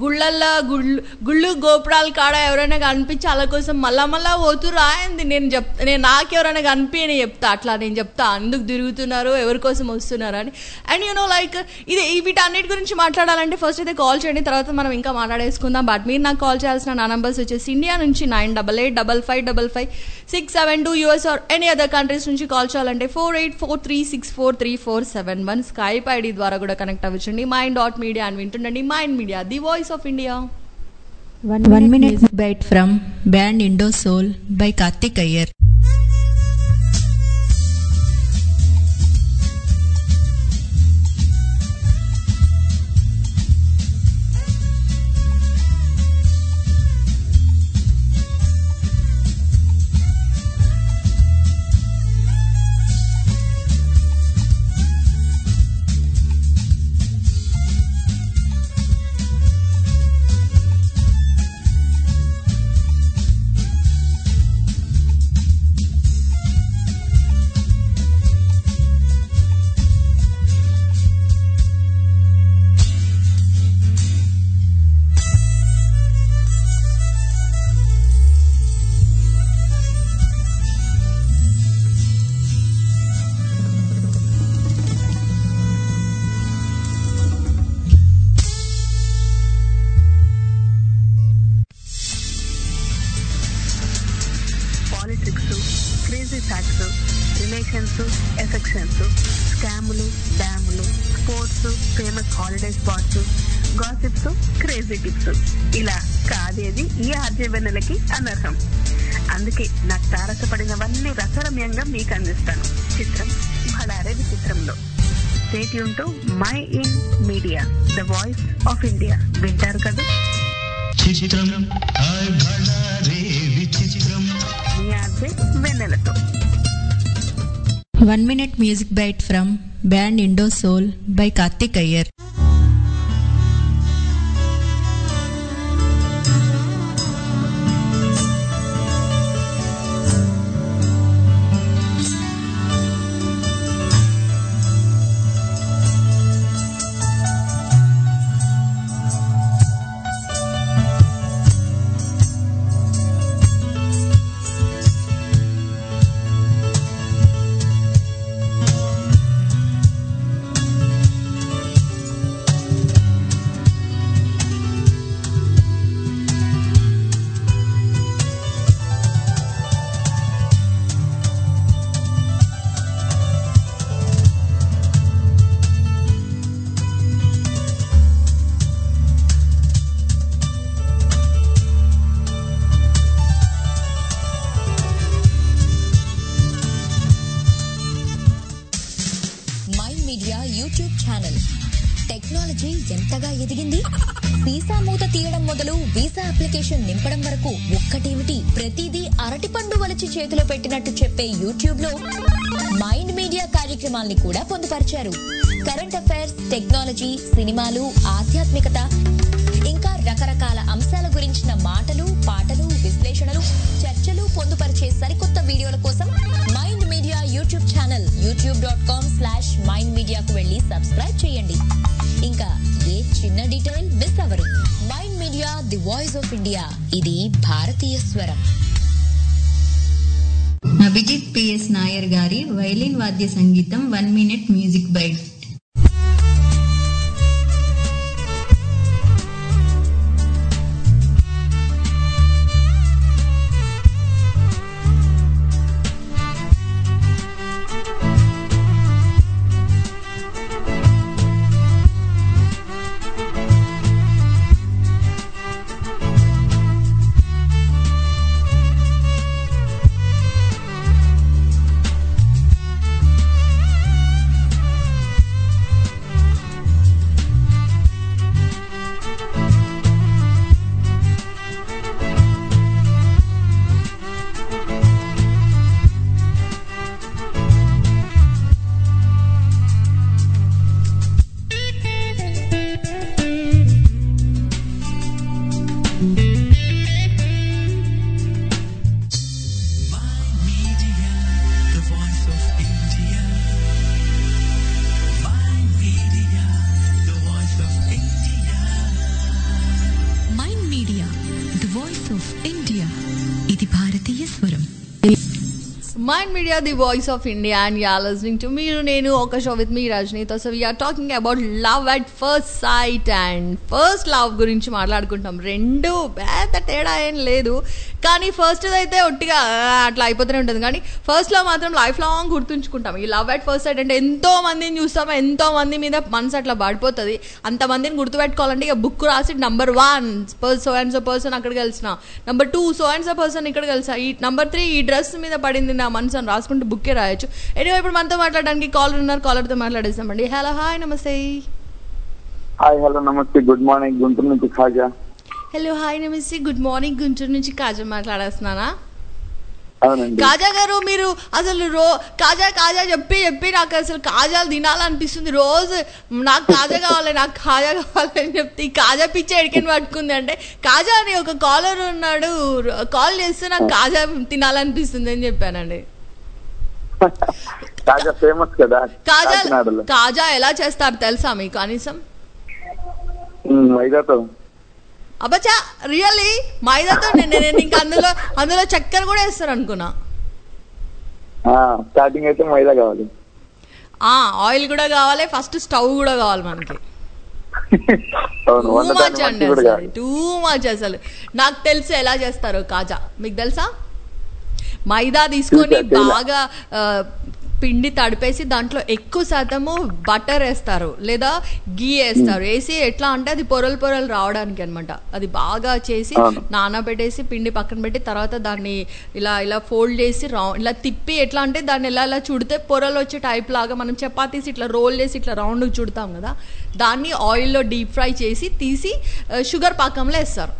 గుళ్ళు గోపురాల కాడ ఎవరైనా కనిపించి వాళ్ళ కోసం మళ్ళా పోతురా అయింది, నేను నాకెవరైనా కనిపి అని చెప్తా, అట్లా నేను చెప్తా ఎందుకు తిరుగుతున్నారు ఎవరి కోసం వస్తున్నారు అని. అండ్ యూనో లైక్ వీటన్నిటి గురించి మాట్లాడాలంటే ఫస్ట్ అయితే కాల్ చేయండి, తర్వాత మనం ఇంకా మాట్లాడేసుకుందాం. బట్ మీరు నాకు కాల్ చేయాల్సిన నా నంబర్స్ వచ్చేసి ఇండియా నుంచి 9885555672, US or any other countries నుంచి కాల్ చేయాలంటే 4843643471. స్కైప్ ఐడి ద్వారా కూడా కనెక్ట్ అవ్వచ్చండి, mind.media అని వింటుండండి. Mind media, the voice of India. 1 minute bite from band Indo Soul by Karthik Iyer. ఇలా కాదేది ఈ ఆర్జవెన్నెలకి అనర్హం. అందుకే నాకు తారసపడినవన్నీ రసరమ్యంగా మీకు అందిస్తాను. చిత్రం భడారే విచిత్రంలో. Stay tune to mind media, the voice of India. వింటారు కదా మీ ఆర్జే వెన్నెలతో. 1 minute music bite from band Indo Soul by Karthik Iyer. Media YouTube channel. Technology ఎంతగా ఎదిగింది? వీసా మూత తీయడం మొదలు వీసా అప్లికేషన్ నింపడం వరకు ఒక్కటేమిటి, ప్రతిదీ అరటిపండు వలిచి చేతిలో పెట్టినట్టు చెప్పే యూట్యూబ్ లో మైండ్ మీడియా కార్యక్రమాల్ని కూడా పొందుపరిచారు. కరెంట్ అఫైర్స్, టెక్నాలజీ, సినిమాలు, ఆధ్యాత్మికత, ఇంకా రకరకాల అంశాల గురించిన మాటలు, పాటలు, విశ్లేషణలు, చర్చలు పొందుపరిచే సరికొత్త వీడియోల కోసం mind media YouTube channel youtube.com/mindmedia కు వెళ్లి సబ్స్క్రైబ్ చేయండి. ఇంకా ఏ చిన్న డీటెయిల్ మిస్ అవ్వరు. Mind media, the voice of India. ఇది భారతీయ స్వరం. అభిజిత్ పిఎస్ నాయర్ గారి వైలిన్ వాద్య సంగీతం 1 minute music bite. Mind Media, the voice of India, and you are listening to me, Nenu, Oka Show with me, Rajneeta. So we are talking about love at first sight and first love గురించి మాట్లాడుకుంటాం. రెండు పెద్ద తేడా ఏం లేదు, కానీ first అయితే ఒట్టిగా అట్లా అయిపోతూనే ఉంటుంది, కానీ ఫస్ట్ లవ్ మాత్రం లైఫ్ లాంగ్ గుర్తుంచుకుంటాం. ఈ లవ్ అట్ ఫస్ట్ సైట్ అంటే ఎంతో మందిని చూస్తాం, ఎంతో మంది మీద మనసు అట్లా పడిపోతుంది. అంతమందిని గుర్తుపెట్టుకోవాలంటే ఇక బుక్ రాసి number 1 so and so person అక్కడ కలిసిన, number 2 so and so person ఇక్కడ కలిసా, ఈ నెంబర్ 3 ఈ డ్రెస్ మీద పడింది నా మనసు అని రాసుకుంటూ బుక్కే రాయొచ్చు. ఎనివే ఇప్పుడు మనతో మాట్లాడడానికి కాలర్ ఉన్నారు, కాలర్తో మాట్లాడేస్తామండి. హలో, హాయ్, నమస్తే. హాయ్, హలో, నమస్తే, గుడ్ మార్నింగ్, గుంటూరు నుంచి ఖాజా. హలో, హాయ్, నమస్తే, గుడ్ మార్నింగ్, గుంటూరు నుంచి ఖాజా మాట్లాడేస్తున్నానా? అవునండి. కాజా గారు, మీరు అసలు కాజా కాజా చెప్పి చెప్పి నాకు అసలు కాజాలు తినాలనిపిస్తుంది. రోజు నాకు కాజా కావాలి, నాకు కాజా కావాలని చెప్తే ఈ కాజా పిచ్చి ఎడికని పట్టుకుంది. అంటే కాజా అని ఒక కాలర్ ఉన్నాడు, కాల్ చేస్తే నాకు కాజా తినాలనిపిస్తుంది అని చెప్పానండి. కాజా ఫేమస్ కదా. కాజా ఎలా చేస్తారు తెలుసా మీకు కనీసం? మైదాతో. అబ్బచ్చా, రియల్లీ? మైదాతో? నేను ఇంకా అందులో చక్కెర కూడా వేస్తారు అనుకున్నా. స్టార్టింగ్ అయితే మైదా కావాలి, ఆయిల్ కూడా కావాలి, ఫస్ట్ స్టవ్ కూడా కావాలి మనకి. టూ మచ్ అండి, అసలు టూ మచ్. అసలు నాకు తెలుసు ఎలా చేస్తారు కాజా, మీకు తెలుసా? మైదా తీసుకొని బాగా పిండి తడిపేసి దాంట్లో ఎక్కువ శాతము బటర్ వేస్తారు లేదా గీ వేస్తారు. వేసి ఎట్లా అంటే అది పొరలు పొరలు రావడానికి అనమాట. అది బాగా చేసి నానబెట్టేసి పిండి పక్కన పెట్టి తర్వాత దాన్ని ఇలా ఇలా ఫోల్డ్ చేసి ఇలా తిప్పి ఎట్లా అంటే దాన్ని ఇలా చుడితే పొరలు వచ్చే టైప్ లాగా మనం చపాతీసి ఇట్లా రోల్ చేసి ఇట్లా రౌండ్ చుడతాం కదా, దాన్ని ఆయిల్లో డీప్ ఫ్రై చేసి తీసి షుగర్ పాకంలో వేస్తారు.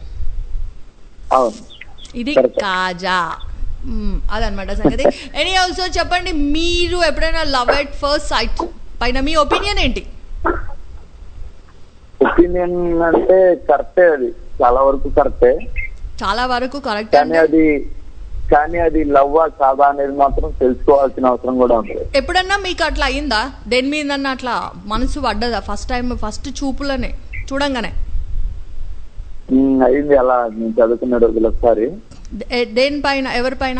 ఇది కాజా, అదనమాట సంగతి. ఎనీ ఆల్సో చెప్పండి, మీరు ఎప్పుడైనా లవ్ ఎట్ ఫస్ట్ సైట్ పైన మీ ఒపీనియన్ ఏంటి? ఒపీనియన్ అంటే కరెక్టే, అది చాలా వరకు కరెక్టే, చాలా వరకు కరెక్ట్. కానీ అది లవ్ కాదా అనేది మాత్రం తెలుసుకోవాల్సిన అవసరం కూడా ఉంది. ఎప్పుడన్నా మీకు అట్లా అయిందా? దేని మీద అట్లా మనసు పడ్డదా ఫస్ట్ టైం, ఫస్ట్ చూపులోనే చూడంగానే? అయింది అలా, నేను చదువుకునే రోజులు ఒకసారి. దేనిపైన, ఎవరిపైన?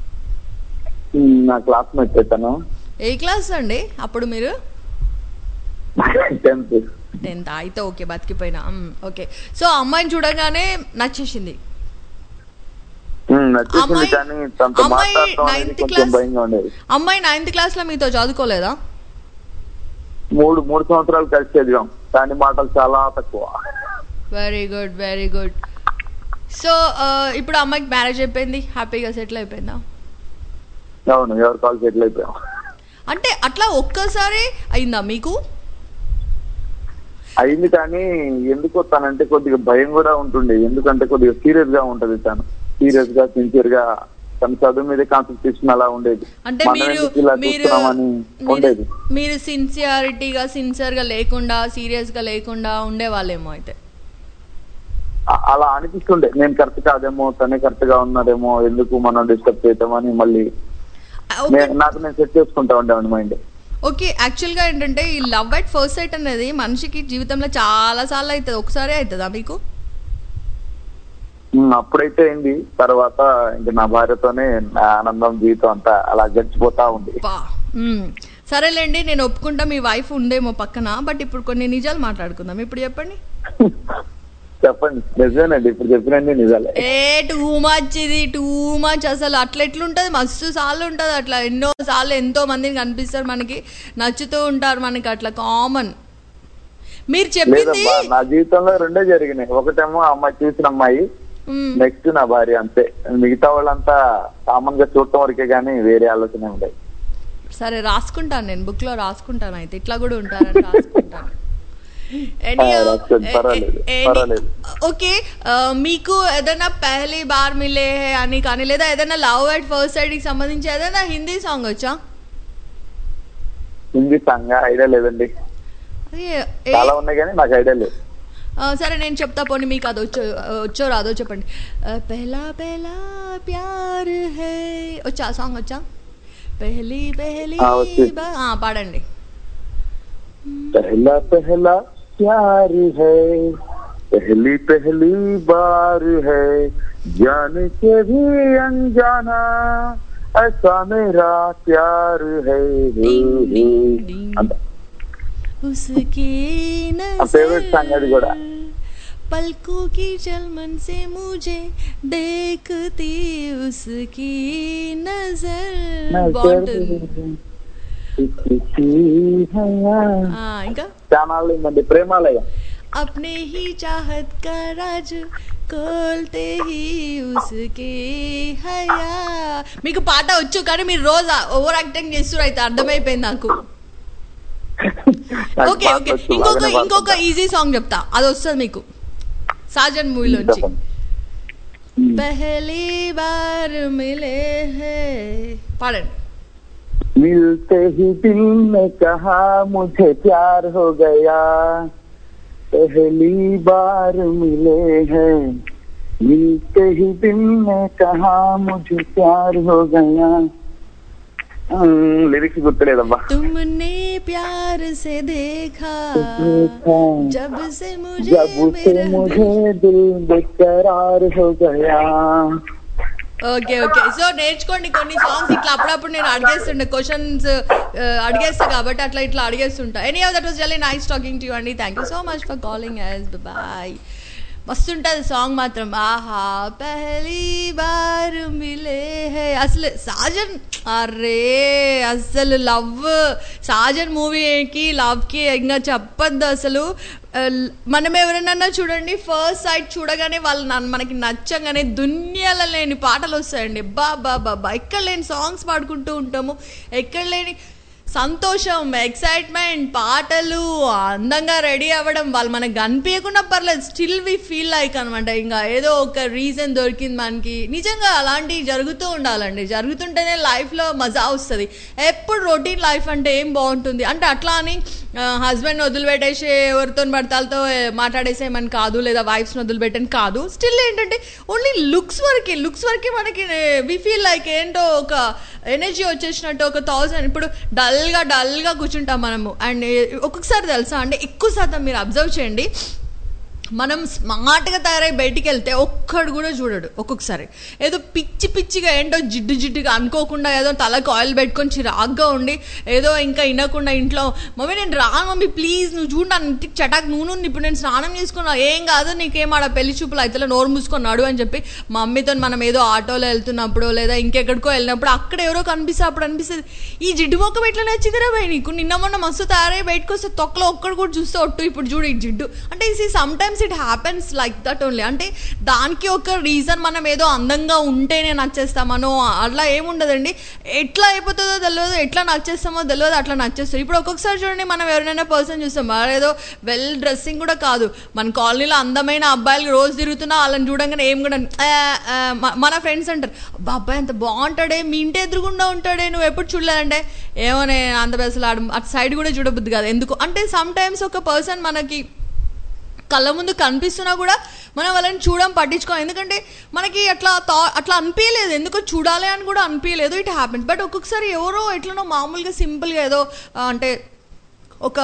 నా క్లాస్మేట్ పెట్టాను. ఏ క్లాస్ అండి అప్పుడు మీరు? 10th. అయితే ఓకే, బతికిపోయినా. ఓకే, సో అమ్మాయిని చూడగానే నచ్చేసింది. అమ్మాయి 9th క్లాస్ లో మీతో చదువుకోలేదా? 3 సంవత్సరాలు కలిసి చదివాం, కానీ మాటలు చాలా తక్కువ. Very good, very good. So ఇప్పుడు అమ్మాయికి మ్యారేజ్ అయిపోయింది, హ్యాపీగా సెటిల్ అయిపోయిందా? అవును, ఎవరి కాల్ సెటిల్ అయిపోయాం. అంటే అట్లా ఒక్కసారి అయిందా మీకు? అయింది, కానీ ఎందుకో తనంటే కొద్దిగా భయం కూడా ఉంటుండే. ఎందుకంటే కొద్దిగా సీరియస్ గా ఉంటది, తను సీరియస్ గా సిన్సియర్ గా తన చదువు మీద కాన్సన్ట్రేషన్ అలా ఉండేది. అంటే మీరు సిన్సియర్ గా లేకుండా సీరియస్ గా లేకుండా ఉండేవాళ్ళేమో అయితే. అలా అనిపిస్తుండే, నేను కరెక్ట్ కాదేమో, తనే కరెక్ట్ గా ఉన్నారేమో, ఎందుకు మనం డిస్టర్బ్ చేద్దామని మళ్ళీ నాకు నేను సెట్ చేసుకుంటా ఉండేవాడి మైండ్. ఓకే, యాక్చువల్ గా ఏంటంటే ఈ లవ్ అట్ ఫస్ట్ సైట్ అనేది మనిషికి జీవితంలో చాలా సార్లు అవుతుంది, ఒకసారి అవుతుందా మీకు? అప్పుడైతే అయింది, తర్వాత ఇంకా నా భార్యతోనే ఆనందం జీవితం అంతా అలా గడిచిపోతా ఉంది. సరేలేండి, నేను ఒప్పుకుంటా మీ వైఫ్ ఉందేమో పక్కన, బట్ ఇప్పుడు కొన్ని నిజాలు మాట్లాడుకుందాం. ఇప్పుడు చెప్పండి. చెప్పండి. నిజమేనండి, ఇప్పుడు చెప్పినండి నిజాలే. టూ మచ్, ఇది టూ మచ్ అసలు. అట్లా ఎట్లుంటది, మస్తు సార్లు ఉంటది అట్లా, ఎన్నో సార్లు ఎంతో మందిని కనిపిస్తారు, మనకి నచ్చుతూ ఉంటారు, మనకి అట్లా కామన్. మీరు చెప్పింది నా జీవితంలో రెండే జరిగినాయి. ఒకటేమో అమ్మాయి చూసిన అమ్మాయి, నెక్స్ట్ నా భార్య, అంతే. మిగతా వాళ్ళంతా కామన్ గా చూడటం వరకే గానీ వేరే ఆలోచన ఉంటాయి. సరే రాసుకుంటాను, నేను బుక్ లో రాసుకుంటాను. అయితే ఇట్లా కూడా ఉంటారని రాసుకుంటాను. ఓకే, మీకు ఏదైనా పెహ్లీ బార్ మిలే అని కానీ, లేదా ఏదైనా లవ్ అట్ ఫస్ట్ సైట్ కి సంబంధించి ఏదైనా హిందీ సాంగ్ వచ్చా? హిందీ సాంగ్ ఐడియా లేదండి, చాలా ఉన్నాయి కానీ నాకు ఐడియా లేదు. సరే నేను చెప్తా, పోనీ మీకు అది వచ్చో రాదో చెప్పండి. పెహ్లా పెహ్లా ప్యార్ హై వచ్చా, సాంగ్ వచ్చా? పెహ్లీ పెహ్లీ పాడండి. పెహ్లా పెహ్లా प्यार है, पहली पहली बार है, जान के भी अनजाना ऐसा मेरा प्यार है. उसकी नज़र पलकों की चलमन से मुझे देखती, उसकी नजर ఇంకా ప్రేమాలయం. अपने ही चाहत का राज खोलते ही उसके हया. మీకు పాట వచ్చు కానీ మీరు రోజు ఓవర్ యాక్టింగ్ చేస్తున్నారు, అయితే అర్థమైపోయింది నాకు. ఓకే ఓకే, ఇంకొక ఈజీ సాంగ్ చెప్తా, అది వస్తుంది మీకు, సాజన్ మూవీలోంచి. పహలీ బార్ మిలే హై పాడండి. मिलते ही दिल ने कहा मुझे प्यार हो गया, पहली बार मिले हैं, मिलते ही दिल ने कहा मुझे प्यार हो गया. लिरिक्स गुर्तुलेदम्मा. तुमने प्यार से देखा जब से मुझे दिल बेकरार हो गया. ఓకే ఓకే, సో నేర్చుకోండి కొన్ని సాంగ్స్. ఇట్లా అప్పుడప్పుడు నేను అడిగేస్తుండే, క్వశ్చన్స్ అడిగేస్తా కాబట్టి అట్లా ఇట్లా అడిగేస్తుంటా. Anyhow that was really nice talking to you అండి. Thank you so much for calling us. Bye. మస్తుంటది సాంగ్ మాత్రం. ఆహా పెహ్లీ బార్ మిలే హై. అసలు సాజన్, అరే అసలు లవ్, సాజన్ మూవీకి లవ్కి ఇంకా చెప్పద్దు అసలు. మనం ఎవరైనా చూడండి, ఫస్ట్ సైట్ చూడగానే వాళ్ళు మనకి నచ్చగానే దునియాలో లేని పాటలు వస్తాయండి. బాబా ఎక్కడ లేని సాంగ్స్ పాడుకుంటూ ఉంటాము, ఎక్కడ లేని సంతోషం, ఎక్సైట్మెంట్, పాటలు, అందంగా రెడీ అవ్వడం, వాళ్ళు మనకు కనిపించకుండా పర్లేదు, స్టిల్ వి ఫీల్ లైక్ అనమాట. ఇంకా ఏదో ఒక రీజన్ దొరికింది మనకి. నిజంగా అలాంటివి జరుగుతూ ఉండాలండి, జరుగుతుంటేనే లైఫ్లో మజా వస్తుంది. ఎప్పుడు రొటీన్ లైఫ్ అంటే ఏం బాగుంటుంది అంటే, అట్లా అని హస్బెండ్ వదిలిపెట్టేసి ఎవరితో భర్తలతో మాట్లాడేసేమని కాదు, లేదా వైఫ్స్ని వదిలిపెట్టని కాదు. స్టిల్ ఏంటంటే ఓన్లీ లుక్స్ వరకే మనకి వి ఫీల్ లైక్ ఏంటో ఒక ఎనర్జీ వచ్చేసినట్టు, ఒక 1000 ఇప్పుడు డల్గా కూర్చుంటాం మనము. అండ్ ఒక్కొక్కసారి తెలుసా అంటే, ఎక్కువ శాతం మీరు అబ్జర్వ్ చేయండి, మనం స్మార్ట్గా తయారై బయటికి వెళ్తే ఒక్కడు కూడా చూడడు. ఒక్కొక్కసారి ఏదో పిచ్చిగా ఏంటో జిడ్డుగా అనుకోకుండా ఏదో తలకు ఆయిల్ పెట్టుకొని చిరాగ్గా ఉండి, ఏదో ఇంకా వినకుండా ఇంట్లో, మమ్మీ నేను రాను మమ్మీ ప్లీజ్ నువ్వు చూడు, నా ఇంటికి చటాక్ నూనె, ఇప్పుడు నేను స్నానం చేసుకున్నా, ఏం కాదు నీకేం ఆడ పెళ్లి చూపులు అయితే నోరు మూసుకున్నాడు అని చెప్పి మమ్మీతో మనం ఏదో ఆటోలో వెళ్తున్నప్పుడు లేదా ఇంకెక్కడికో వెళ్ళినప్పుడు అక్కడ ఎవరో కనిపిస్తే అప్పుడు అనిపిస్తుంది, ఈ జిడ్డు మొక్క ఎట్లా నచ్చిదిరా భయ్ నీకు, నిన్న మొన్న మస్తు తయారై బయటకు వస్తే తొక్కలో ఒక్కడు కూడా చూస్తే ఒట్టు, ఇప్పుడు చూడు ఈ జిడ్డు అంటే. Sometimes it happens like that only. అంటే దానికి ఒక రీజన్ మనం ఏదో అందంగా ఉంటేనే నచ్చేస్తామనో అట్లా ఏముండదండి. ఎట్లా అయిపోతుందో తెలియదు, ఎట్లా నచ్చేస్తామో తెలియదు, అట్లా నచ్చేస్తాం. ఇప్పుడు ఒక్కొక్కసారి చూడండి, మనం ఎవరైనా పర్సన్ చూస్తాం, ఏదో వెల్ డ్రెస్సింగ్ కూడా కాదు, మన కాలనీలో అందమైన అబ్బాయిలు రోజు తిరుగుతున్నా వాళ్ళని చూడంగానే ఏం కూడా మన ఫ్రెండ్స్ అంటారు, అబ్బాయి అంత బాగుంటాడే, మీ ఇంటి ఎదురుగుండా ఉంటాడే, నువ్వు ఎప్పుడు చూడలేదంటే ఏమోనే అంత బెసలు అటు సైడ్ కూడా చూడబుద్ది కాదు. ఎందుకు అంటే సమ్ టైమ్స్ ఒక పర్సన్ మనకి కళ్ళ ముందు కనిపిస్తున్నా కూడా మనం వాళ్ళని చూడడం పట్టించుకోం. ఎందుకంటే మనకి అట్లా అనిపించలేదు, ఎందుకో చూడాలి అని కూడా అనిపించలేదు. It happens. బట్ ఒక్కొక్కసారి ఎవరో ఎట్లనో మామూలుగా సింపుల్గా ఏదో అంటే ఒక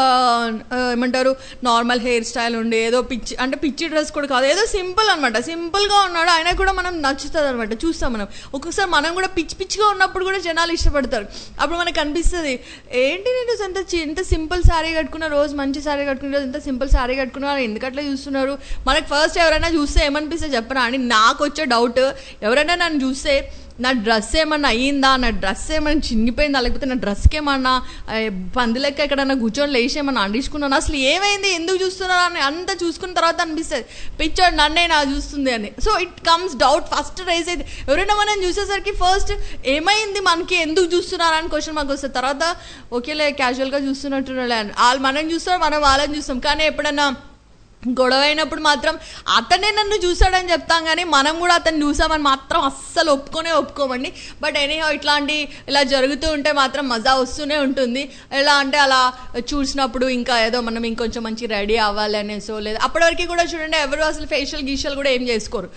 ఏమంటారు నార్మల్ హెయిర్ స్టైల్ ఉండి ఏదో పిచ్చి డ్రెస్ కూడా కాదు, ఏదో సింపుల్ అనమాట, సింపుల్గా ఉన్నాడు, ఆయన కూడా మనం నచ్చుతుంది అనమాట, చూస్తాం మనం. ఒక్కొక్కసారి మనం కూడా పిచ్చిగా ఉన్నప్పుడు కూడా జనాలు ఇష్టపడతారు. అప్పుడు మనకు అనిపిస్తుంది, ఏంటి నేను ఎంత సింపుల్ శారీ కట్టుకున్నా, రోజు మంచి శారీ కట్టుకున్న, రోజు ఎంత సింపుల్ శారీ కట్టుకున్నా, ఎందుకు అట్లా చూస్తున్నారు. మనకు ఫస్ట్ ఎవరైనా చూస్తే ఏమనిపిస్తే చెప్పరా అని నాకు వచ్చే డౌట్. ఎవరైనా నన్ను చూస్తే నా డ్రెస్ ఏమన్నా అయ్యిందా, నా డ్రెస్ ఏమన్నా చినిగిపోయిందా, లేకపోతే నా డ్రెస్కి ఏమన్నా పంది లెక్క ఎక్కడన్నా కూర్చొని లేచి ఏమన్నా అండిచుకున్నాను, అసలు ఏమైంది, ఎందుకు చూస్తున్నారు అని అంతా చూసుకున్న తర్వాత అనిపిస్తుంది పిక్చర్ నన్నే నా చూస్తుంది అని. So it comes doubt first rise అయితే. ఎవరైనా మనం చూసేసరికి ఫస్ట్ ఏమైంది, మనకి ఎందుకు చూస్తున్నారు అని క్వశ్చన్ మాకు వస్తుంది. తర్వాత ఓకేలే క్యాజువల్గా చూస్తున్నట్టున్నాలే అని వాళ్ళు మనం చూస్తాం, మనం వాళ్ళని చూస్తాం. కానీ ఎప్పుడన్నా గొడవ అయినప్పుడు మాత్రం అతనే నన్ను చూసాడని చెప్తాం, కానీ మనం కూడా అతను చూసామని మాత్రం అస్సలు ఒప్పుకోమండి. బట్ ఎనీహౌ ఇలా జరుగుతూ ఉంటే మాత్రం మజా వస్తూనే ఉంటుంది. ఎలా అంటే అలా చూసినప్పుడు ఇంకా ఏదో మనం ఇంకొంచెం మంచి రెడీ అవ్వాలి అనేసో, లేదా అప్పటివరకు కూడా చూడండి ఎవరు అసలు ఫేషియల్ గీషియల్ కూడా ఏం చేసుకోరు,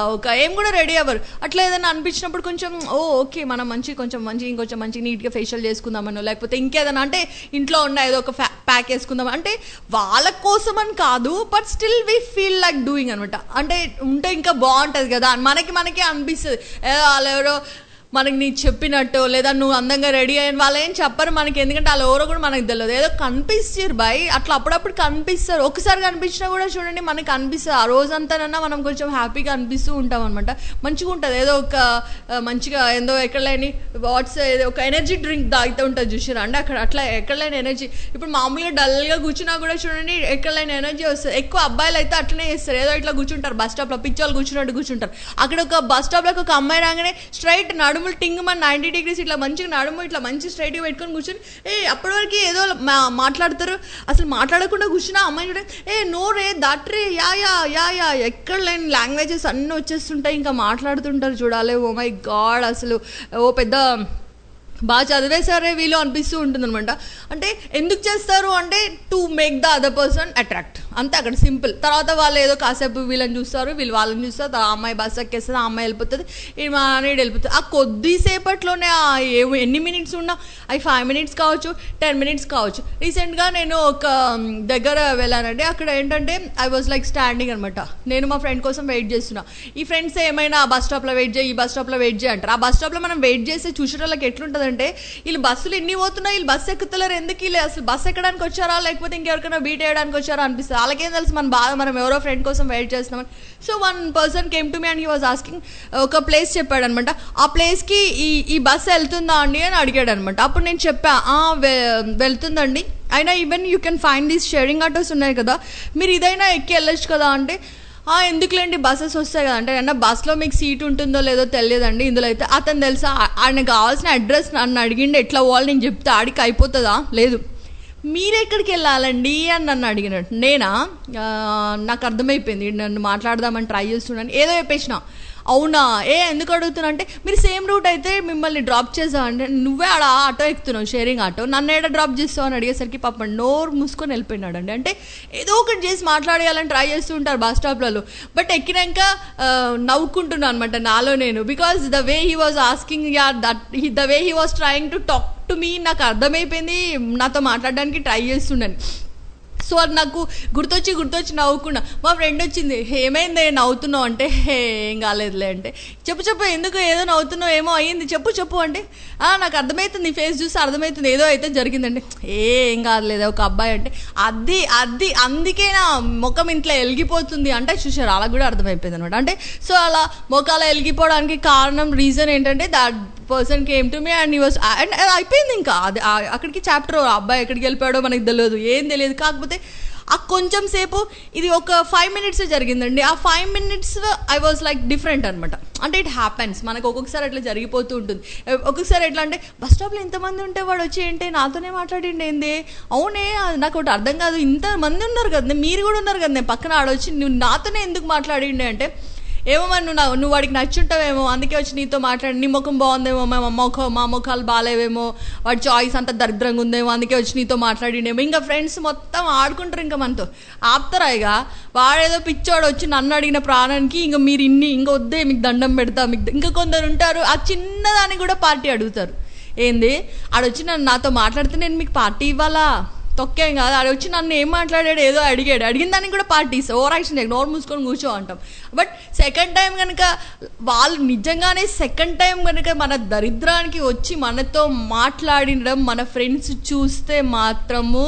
ఏం కూడా రెడీ అవ్వరు. అట్లా ఏదైనా అనిపించినప్పుడు కొంచెం ఓకే మనం ఇంకొంచెం మంచి నీట్గా ఫేషియల్ చేసుకుందామనో, లేకపోతే ఇంకేదైనా అంటే ఇంట్లో ఉన్న ఏదో ఒక ప్యాక్ వేసుకుందాం అంటే వాళ్ళ కోసం అని కాదు, but still we feel like doing అనమాట. అంటే ఉంటే ఇంకా బాగుంటుంది కదా మనకి అనిపిస్తుంది. వాళ్ళు ఎవరో మనకి నీ చెప్పినట్టు, లేదా నువ్వు అందంగా రెడీ అయిన వాళ్ళు ఏం చెప్పరు మనకి, ఎందుకంటే వాళ్ళు ఎవరో కూడా మనకు తెలియదు. ఏదో కనిపిస్తారు బాయ్, అట్లా అప్పుడప్పుడు కనిపిస్తారు. ఒకసారి కనిపించినా కూడా చూడండి మనకి అనిపిస్తుంది, ఆ రోజంతానన్నా మనం కొంచెం హ్యాపీగా అనిపిస్తూ ఉంటాం అనమాట. మంచిగా ఉంటుంది. ఏదో ఒక మంచిగా ఏదో ఎక్కడ లేని ఒక ఎనర్జీ డ్రింక్ తాగుతూ ఉంటుంది చూసారా, అంటే అక్కడ అట్లా ఎక్కడ లేని ఎనర్జీ. ఇప్పుడు మామూలుగా డల్గా కూర్చున్నా కూడా చూడండి ఎక్కడ లేని ఎనర్జీ వస్తుంది. ఎక్కువ అబ్బాయిలు అయితే అట్లనే చేస్తారు, ఏదో ఇట్లా కూర్చుంటారు బస్ స్టాప్లో, పిచ్చోళ్ళు కూర్చున్నట్టు కూర్చుంటారు. అక్కడ ఒక బస్ స్టాప్లోకి ఒక అమ్మాయి రాగానే స్ట్రైట్ నడుములు టింగ్ మన 90 degrees ఇట్లా మంచిగా నడుము ఇట్లా మంచి స్ట్రైట్గా పెట్టుకొని కూర్చొని అప్పటి వరకు ఏదో మాట్లాడతారు. అసలు మాట్లాడకుండా కూర్చున్నా అమ్మాయి చూడ నో రే దట్ రే యా ఎక్కడ లేని లాంగ్వేజెస్ అన్నీ వచ్చేస్తుంటాయి, ఇంకా మాట్లాడుతుంటారు చూడాలి. ఓ మై గాడ్, అసలు ఓ పెద్ద బాగా చదివేసారే వీళ్ళు అనిపిస్తూ ఉంటుంది అనమాట. అంటే ఎందుకు చేస్తారు అంటే to make the other person attract, అంతే అక్కడ సింపుల్. తర్వాత వాళ్ళు ఏదో కాసేపు వీళ్ళని చూస్తారు, వీళ్ళు వాళ్ళని చూస్తారు, ఆ అమ్మాయి బస్ ఎక్కేస్తుంది, ఆ అమ్మాయి వెళ్ళిపోతుంది, ఈ మానేడు వెళ్ళిపోతుంది. ఆ కొద్దిసేపట్లోనే ఎన్ని మినిట్స్ ఉన్నా, అవి 5 minutes కావచ్చు, 10 minutes కావచ్చు. రీసెంట్గా నేను ఒక దగ్గర వెళ్ళానండి. అక్కడ ఏంటంటే ఐ వాజ్ లైక్ స్టాండింగ్ అనమాట. నేను మా ఫ్రెండ్ కోసం వెయిట్ చేస్తున్నా. ఈ ఫ్రెండ్స్ ఏమైనా ఆ బస్ స్టాప్లో వెయిట్ చేయి, ఈ బస్ స్టాప్లో వెయిట్ చేయి అంటారు. ఆ బస్ స్టాప్లో మనం వెయిట్ చేస్తే చూసే వాళ్ళకి ఎట్లుంటుంది అంటే, వీళ్ళు బస్సులు ఎన్ని పోతున్నాయి, వీళ్ళు బస్సు ఎక్కుతలేరు, ఎందుకు వీళ్ళు అసలు బస్సు ఎక్కడానికి వచ్చారా, లేకపోతే ఇంకెవరికైనా బీట్ వేయడానికి వచ్చారా అనిపిస్తుంది. వాళ్ళకేం తెలుసు మన బాధ, మనం ఎవరో ఫ్రెండ్ కోసం వెయిట్ చేస్తున్నామని. So one person came to me and he was asking, ఒక ప్లేస్ చెప్పాడు అనమాట. ఆ ప్లేస్కి ఈ బస్సు వెళ్తుందా అండి అని అడిగాడు అనమాట. అప్పుడు నేను చెప్పా వెళ్తుందండి, అయినా even you can find these sharing autos ఉన్నాయి కదా, మీరు ఇదైనా ఎక్కి వెళ్ళొచ్చు కదా అంటే, ఎందుకులేండి బస్సెస్ వస్తాయి కదా అంటే, అన్న బస్సులో మీకు సీట్ ఉంటుందో లేదో తెలియదండి ఇందులో అయితే. అతను తెలుసా, ఆయనకు కావాల్సిన అడ్రస్ నన్ను అడిగిండి, ఎట్లా పోవాలి నేను చెప్తే ఆడికి అయిపోతుందా, లేదు మీరెక్కడికి వెళ్ళాలండి అని నన్ను అడిగినట్టు. నేనా నాకు అర్థమైపోయింది నన్ను మాట్లాడదామని ట్రై చేస్తున్నాను, ఏదో చెప్పేసిన. అవునా ఎందుకు అడుగుతున్నా అంటే, మీరు సేమ్ రూట్ అయితే మిమ్మల్ని డ్రాప్ చేసామంటే, నువ్వే ఆడ ఆటో ఎక్కుతున్నావు షేరింగ్ ఆటో, నన్ను ఏడా డ్రాప్ చేస్తావు అని అడిగేసరికి పాపం నోరు మూసుకొని వెళ్ళిపోయినాడు అండి. అంటే ఏదో ఒకటి చేసి మాట్లాడేయాలని ట్రై చేస్తూ ఉంటారు బస్ స్టాప్లలో. బట్ ఎక్కినాక నవ్వుకుంటున్నాను అనమాట నాలో నేను, because the way he was asking the way he was trying to talk to me, నాకు అర్థమైపోయింది నాతో మాట్లాడడానికి ట్రై చేస్తుండని. సో అది నాకు గుర్తొచ్చి నవ్వుకున్నా. మా ఫ్రెండ్ వచ్చింది, ఏమైంది నవ్వుతున్నావు అంటే, ఏం కాలేదులే అంటే, చెప్పు ఎందుకు ఏదో నవ్వుతున్నావు, ఏమో అయ్యింది చెప్పు అంటే, నాకు అర్థమవుతుంది నీ ఫేస్ చూసి అర్థమవుతుంది ఏదో అయితే జరిగిందండి. ఏం కాదులేదు ఒక అబ్బాయి అంటే, అది అందుకే నా ముఖం ఇంట్లో వెలిగిపోతుంది అంటే చూసారు, అలా కూడా అర్థమైపోయింది అనమాట. అంటే సో అలా ముఖాలు వెలిగిపోవడానికి కారణం రీజన్ ఏంటంటే that person came to me and he was and అయిపోయింది. ఇంకా అది అక్కడికి చాప్టర్. అబ్బాయి ఎక్కడికి వెళ్ళిపోయాడో మనకు తెలియదు, ఏం తెలియదు. కాకపోతే ఆ కొంచెం సేపు ఇది ఒక 5 minutes జరిగిందండి. ఆ 5 minutes I was like different అనమాట. అంటే ఇట్ హ్యాపెన్స్, మనకు ఒక్కొక్కసారి అట్లా జరిగిపోతూ ఉంటుంది. ఒక్కొక్కసారి ఎట్లా అంటే బస్ స్టాప్లో ఇంతమంది ఉంటే వాడు వచ్చి ఏంటి నాతోనే మాట్లాడిండి ఏంది, అవునే నాకు ఒకటి అర్థం కాదు, ఇంతమంది ఉన్నారు కదా, మీరు కూడా ఉన్నారు కదా, నేను పక్కన ఆడొచ్చి నువ్వు నాతోనే ఎందుకు మాట్లాడిండి అంటే, ఏమో మరి నువ్వు వాడికి నచ్చుంటావేమో అందుకే వచ్చి నీతో మాట్లాడి, నీ ముఖం బాగుందేమో, మా ముఖాలు బాగాలేవేమో, వాడి చాయిస్ అంతా దరిద్రంగా ఉందేమో అందుకే వచ్చి నీతో మాట్లాడిండేమో. ఇంకా ఫ్రెండ్స్ మొత్తం ఆడుకుంటారు ఇంకా మనతో, ఆపుతారా ఇక. వాడేదో పిచ్చోడు వచ్చి నన్ను అడిగిన ప్రాణానికి ఇంకా మీరు ఇంకా వద్దే మీకు దండం పెడతా మీకు. ఇంకా కొందరు ఉంటారు ఆ చిన్నదానికి కూడా పార్టీ అడుగుతారు. ఏంది ఆడొచ్చి నాతో మాట్లాడితే నేను మీకు పార్టీ ఇవ్వాలా, తొక్కేం కాదు. ఆడ వచ్చి నన్ను ఏం మాట్లాడాడు, ఏదో అడిగిన దానికి కూడా పార్టీస్, ఓవర్ యాక్షన్ నోరు మూసుకొని కూర్చో అంటాం. బట్ సెకండ్ టైం కనుక వాళ్ళు నిజంగానే సెకండ్ టైం కనుక మన దరిద్రానికి వచ్చి మనతో మాట్లాడినడం మన ఫ్రెండ్స్ చూస్తే మాత్రము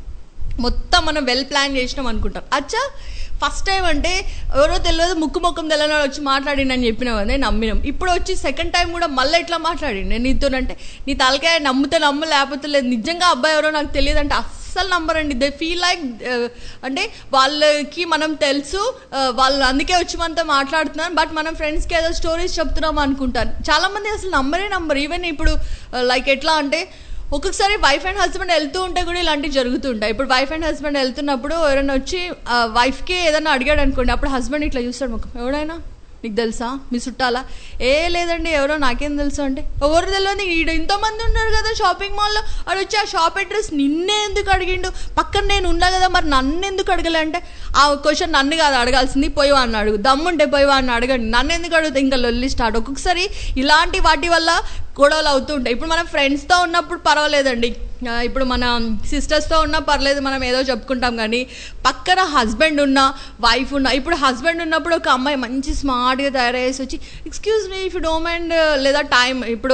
మొత్తం మనం వెల్ ప్లాన్ చేసినాం అనుకుంటాం. అచ్చా ఫస్ట్ టైం అంటే ఎవరో తెలియదు, ముఖం తెలియని వచ్చి మాట్లాడిండని చెప్పినావు కదా, నమ్మినాం. ఇప్పుడు వచ్చి సెకండ్ టైం కూడా మళ్ళీ ఇట్లా మాట్లాడిండు నేను నీతోనంటే, నీ తలకాయ నమ్మితే నమ్ము లేకపోతే లేదు. నిజంగా అబ్బాయి ఎవరో నాకు తెలియదు అంటే అస్సలు నంబరండి. దే ఫీల్ లైక్ అంటే వాళ్ళకి మనం తెలుసు, వాళ్ళు అందుకే వచ్చి మనతో మాట్లాడుతున్నారు, బట్ మనం ఫ్రెండ్స్కి ఏదో స్టోరీస్ చెప్తున్నాం అనుకుంటాను. చాలామంది అసలు నంబర్. ఈవెన్ ఇప్పుడు లైక్ ఎట్లా అంటే ఒక్కొక్కసారి వైఫ్ అండ్ హస్బెండ్ వెళ్తూ ఉంటే కూడా ఇలాంటివి జరుగుతుంటాయి. ఇప్పుడు వైఫ్ అండ్ హస్బెండ్ వెళ్తున్నప్పుడు ఎవరైనా వచ్చి వైఫ్కి ఏదైనా అడిగాడు అనుకోండి, అప్పుడు హస్బెండ్ ఇట్లా చూస్తాడు ముఖం, ఎవడైనా నీకు తెలుసా, మీ చుట్టాలా, ఏ లేదండి ఎవరో నాకేం తెలుసు అంటే, ఎవరు తెలియదు ఈడ ఇంతమంది ఉన్నారు కదా షాపింగ్ మాల్లో, వాడు వచ్చి ఆ షాప్ అడ్రస్ నిన్నే ఎందుకు అడిగిండు, పక్కన నేను ఉన్నా కదా మరి నన్ను ఎందుకు అడగలే అంటే, ఆ క్వశ్చన్ నన్ను కాదు అడగాల్సింది, పోయి వాడిని అడుగు, దమ్ముంటే పోయి వాడిని అడగండి, నన్ను ఎందుకు అడుగుతా, ఇంకా లొల్లి స్టార్ట్. ఒక్కొక్కసారి ఇలాంటి వాటి వల్ల గొడవలు అవుతూ ఉంటాయి. ఇప్పుడు మనం ఫ్రెండ్స్తో ఉన్నప్పుడు పర్వాలేదండి, ఇప్పుడు మన సిస్టర్స్తో ఉన్నా పర్లేదు, మనం ఏదో చెప్పుకుంటాం. కానీ పక్కన హస్బెండ్ ఉన్నా వైఫ్ ఉన్నా, ఇప్పుడు హస్బెండ్ ఉన్నప్పుడు ఒక అమ్మాయి మంచి స్మార్ట్గా తయారయ్యేసి వచ్చి excuse me if you don't mind, లేదా టైం ఇప్పుడు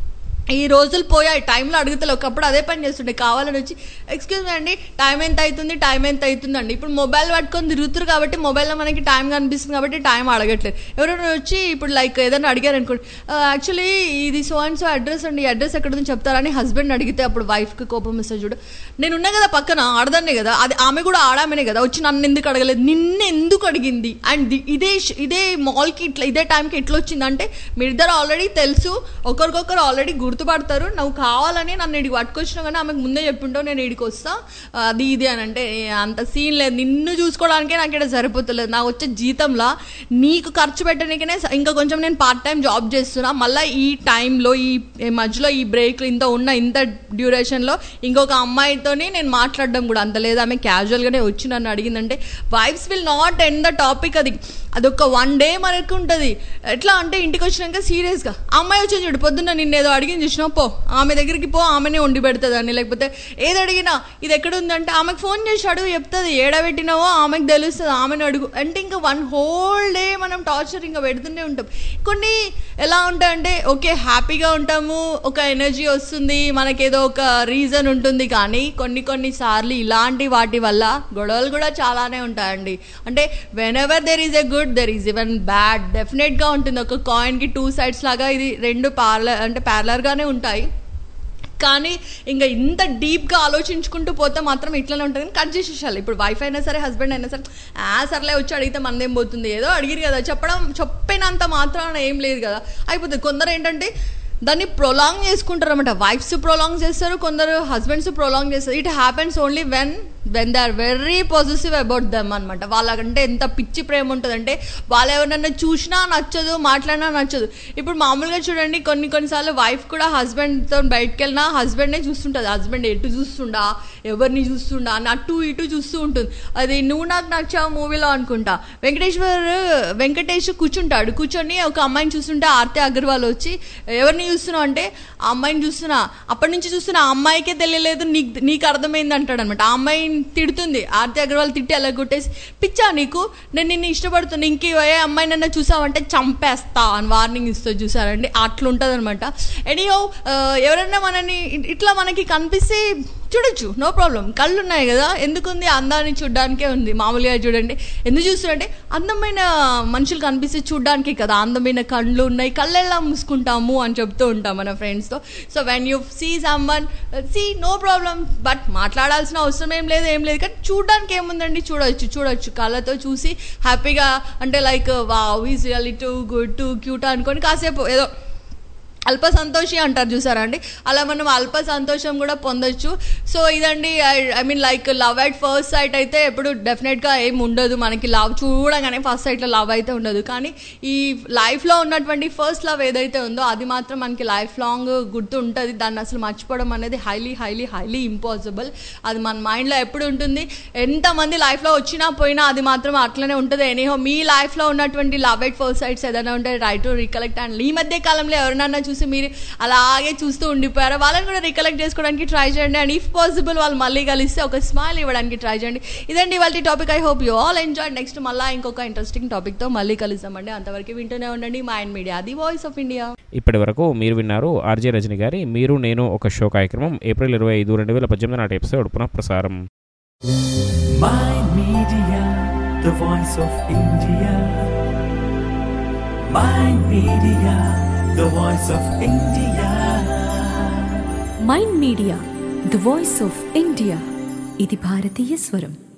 ఈ రోజులు పోయాయి, టైంలో అడుగుతలే, ఒకప్పుడు అదే పని చేస్తుండే, కావాలని వచ్చి ఎక్స్క్యూజ్ మీ అండి టైం ఎంత అవుతుందండి. ఇప్పుడు మొబైల్ పట్టుకొని తిరుగుతారు కాబట్టి మొబైల్లో మనకి టైం కనిపిస్తుంది కాబట్టి టైం అడగట్లేదు. ఎవరైనా వచ్చి ఇప్పుడు లైక్ ఏదైనా అడిగారు అనుకోండి, యాక్చువల్లీ ఇది సో అండ్ సో అడ్రస్ అండి, ఈ అడ్రస్ ఎక్కడ ఉందని చెప్తారని హస్బెండ్ అడిగితే అప్పుడు వైఫ్కి కోపం వస్తుంది. చూడు నేను ఉన్నా కదా పక్కన, ఆడదాన్నే కదా, అది ఆమె కూడా ఆడామనే కదా, వచ్చి నన్ను ఎందుకు అడగలేదు, నిన్ను ఎందుకు అడిగింది, అండ్ ఇదే మాల్కి ఇట్లా ఇదే టైంకి ఎట్లా వచ్చింది అంటే, మీరిద్దరు ఆల్రెడీ తెలుసు, ఒకరికొకరు ఆల్రెడీ గుర్తుపడతారు, నువ్వు కావాలని నన్ను ఇడికి పట్టుకొచ్చినా కానీ ఆమెకు ముందే చెప్పింటావు నేను ఇడికి వస్తా అది ఇది అని అంటే, అంత సీన్ లేదు, నిన్ను చూసుకోవడానికే నాకు ఇక్కడ సరిపోతలేదు, నాకు వచ్చే జీతంలా నీకు ఖర్చు పెట్టడానికనే ఇంకా కొంచెం నేను పార్ట్ టైం జాబ్ చేస్తున్నా, మళ్ళీ ఈ టైంలో ఈ మధ్యలో ఈ బ్రేక్లో ఇంత డ్యూరేషన్లో ఇంకొక అమ్మాయితోని నేను మాట్లాడడం కూడా అంత లేదు, ఆమె క్యాజువల్గానే వచ్చి నన్ను అడిగిందంటే, wives will not end the topic. అదొక 1 day మనకు ఉంటుంది. ఎట్లా అంటే ఇంటికి వచ్చినాక సీరియస్గా అమ్మాయి వచ్చి చూడు పొద్దున్న నిన్ను ఏదో అడిగింది చూసినావు, పో ఆమె దగ్గరికి పో, ఆమెనే వండి పెడుతుందని, లేకపోతే ఏది అడిగినా ఇది ఎక్కడ ఉందంటే ఆమెకు ఫోన్ చేసి అడుగు చెప్తుంది, ఏడబెట్టినావో ఆమెకు తెలుస్తుంది, ఆమెను అడుగు అంటే, ఇంకా 1 whole day మనం టార్చర్ ఇంకా పెడుతూనే ఉంటాం. కొన్ని ఎలా ఉంటాయంటే ఓకే హ్యాపీగా ఉంటాము, ఒక ఎనర్జీ వస్తుంది, మనకేదో ఒక రీజన్ ఉంటుంది, కానీ కొన్నిసార్లు ఇలాంటి వాటి వల్ల గొడవలు కూడా చాలానే ఉంటాయండి. అంటే whenever there is a good there is even bad, డెఫినెట్గా ఉంటుంది. ఒక కాయిన్కి 2 sides లాగా ఇది 2 ప్యారలర్గానే ఉంటాయి. కానీ ఇంకా ఇంత డీప్గా ఆలోచించుకుంటూ పోతే మాత్రం ఇట్లనే ఉంటుంది. కట్ చేసేసాలి. ఇప్పుడు వైఫ్ అయినా సరే హస్బెండ్ అయినా సరే సర్లే వచ్చి అడిగితే మనదేం పోతుంది, ఏదో అడిగిరు కదా చెప్పినంత మాత్రాన ఏం లేదు కదా అయిపోతుంది. కొందరు ఏంటంటే దాన్ని ప్రొలాంగ్ చేసుకుంటారు అనమాట, వైఫ్స్ ప్రొలాంగ్ చేస్తారు, కొందరు హస్బెండ్స్ ప్రొలాంగ్ చేస్తారు. It happens only when they are very positive about them అనమాట. వాళ్ళకంటే ఎంత పిచ్చి ప్రేమ ఉంటుందంటే, వాళ్ళు ఎవరినన్నా చూసినా నచ్చదు, మాట్లాడినా నచ్చదు. ఇప్పుడు మామూలుగా చూడండి కొన్నిసార్లు వైఫ్ కూడా హస్బెండ్తో బయటకు వెళ్ళినా హస్బెండ్నే చూస్తుంటుంది, హస్బెండ్ ఎటు చూస్తుండా ఎవరిని చూస్తుండా అని అటు ఇటు చూస్తూ ఉంటుంది. అది నువ్వు నాకు నచ్చావు మూవీలో అనుకుంటా, వెంకటేష్ కూర్చొని ఒక అమ్మాయిని చూస్తుంటే ఆర్తి అగర్వాల్ వచ్చి ఎవరిని చూస్తున్నావు అంటే, ఆ అమ్మాయిని చూస్తున్నా, అప్పటి నుంచి చూస్తున్నా, ఆ అమ్మాయికే తెలియలేదు నీకు అర్థమైంది అంటాడు అనమాట. ఆ అమ్మాయిని తిడుతుంది, ఆర్తి అగర్వాల్ తిట్టి అలా కొట్టేసి, పిచ్చా నీకు, నేను నిన్ను ఇష్టపడుతున్నా, ఇంకే అమ్మాయి నన్ను చూసావంటే చంపేస్తా అని వార్నింగ్ ఇస్తూ చూసారండి, అట్లుంటుంది అనమాట. ఎనీహో ఎవరన్నా మనని ఇట్లా మనకి కనిపిస్తే చూడొచ్చు, నో ప్రాబ్లం. కళ్ళు ఉన్నాయి కదా, ఎందుకుంది? అందాన్ని చూడడానికే ఉంది. మామూలుగా చూడండి, ఎందుకు చూస్తారంటే అందమైన మనుషులు కనిపిస్తే చూడడానికి కదా. అందమైన కళ్ళు ఉన్నాయి, కళ్ళెల్లా మూసుకుంటాము అని చెప్తూ ఉంటాం మన ఫ్రెండ్స్తో. So when you see someone, see, no problem. But మాట్లాడాల్సిన అవసరం ఏం లేదు, కానీ చూడడానికి ఏముందండి, చూడొచ్చు కళ్ళతో చూసి హ్యాపీగా, అంటే like wow is really too good, too cute అనుకొని కాసేపు ఏదో అల్ప సంతోషి అంటారు చూసారా అండి, అలా మనం అల్ప సంతోషం కూడా పొందొచ్చు. సో ఇదండి, I mean like love at first sight అయితే ఎప్పుడు డెఫినెట్గా ఏం ఉండదు మనకి. లవ్ చూడగానే ఫస్ట్ సైట్లో లవ్ అయితే ఉండదు, కానీ ఈ లైఫ్లో ఉన్నటువంటి ఫస్ట్ లవ్ ఏదైతే ఉందో అది మాత్రం మనకి లైఫ్ లాంగ్ గుర్తు ఉంటుంది. దాన్ని అసలు మర్చిపోవడం అనేది హైలీ ఇంపాసిబుల్. అది మన మైండ్లో ఎప్పుడు ఉంటుంది. ఎంతమంది లైఫ్లో వచ్చినా పోయినా అది మాత్రం అట్లనే ఉంటుంది. ఎనీహో మీ లైఫ్లో ఉన్నటువంటి లవ్ అట్ ఫస్ట్ సైట్స్ ఏదైనా ఉంటే ట్రై టు రికలెక్ట్. అండ్ ఈ మధ్య కాలంలో ఎవరినన్నా చూసి మీరు అలాగే చూస్తూ ఉండిపోయారు, వాళ్ళని కూడా రికలెక్ట్ చేసుకోవడానికి ట్రై చేయండి. అండ్ ఇఫ్ పాసిబుల్ వాళ్ళు మళ్ళీ కలిస్తే ఒక స్మైల్ ఇవ్వడానికి ట్రై చేయండి. ఇదండి ఇవాళ topic. I hope you all enjoy. Next మళ్ళీ ఇంకొక ఇంట్రెస్టింగ్ టాపిక్తో మళ్ళీ కలుద్దామండి. అంతవరకు వింటూనే ఉండండి mind media, the voice of India. ఇప్పటి వరకు మీరు విన్నారు ఆర్జే రజని గారి మీరు నేను ఒక షో కార్యక్రమం ఏప్రిల్ 25, 2018 నాటి ఎపిసోడ్ పునః ప్రసారం. Mind Media, the voice of India. Mind Media, the voice of India. Mind Media, the voice of India. ఇది భారతీయ స్వరం.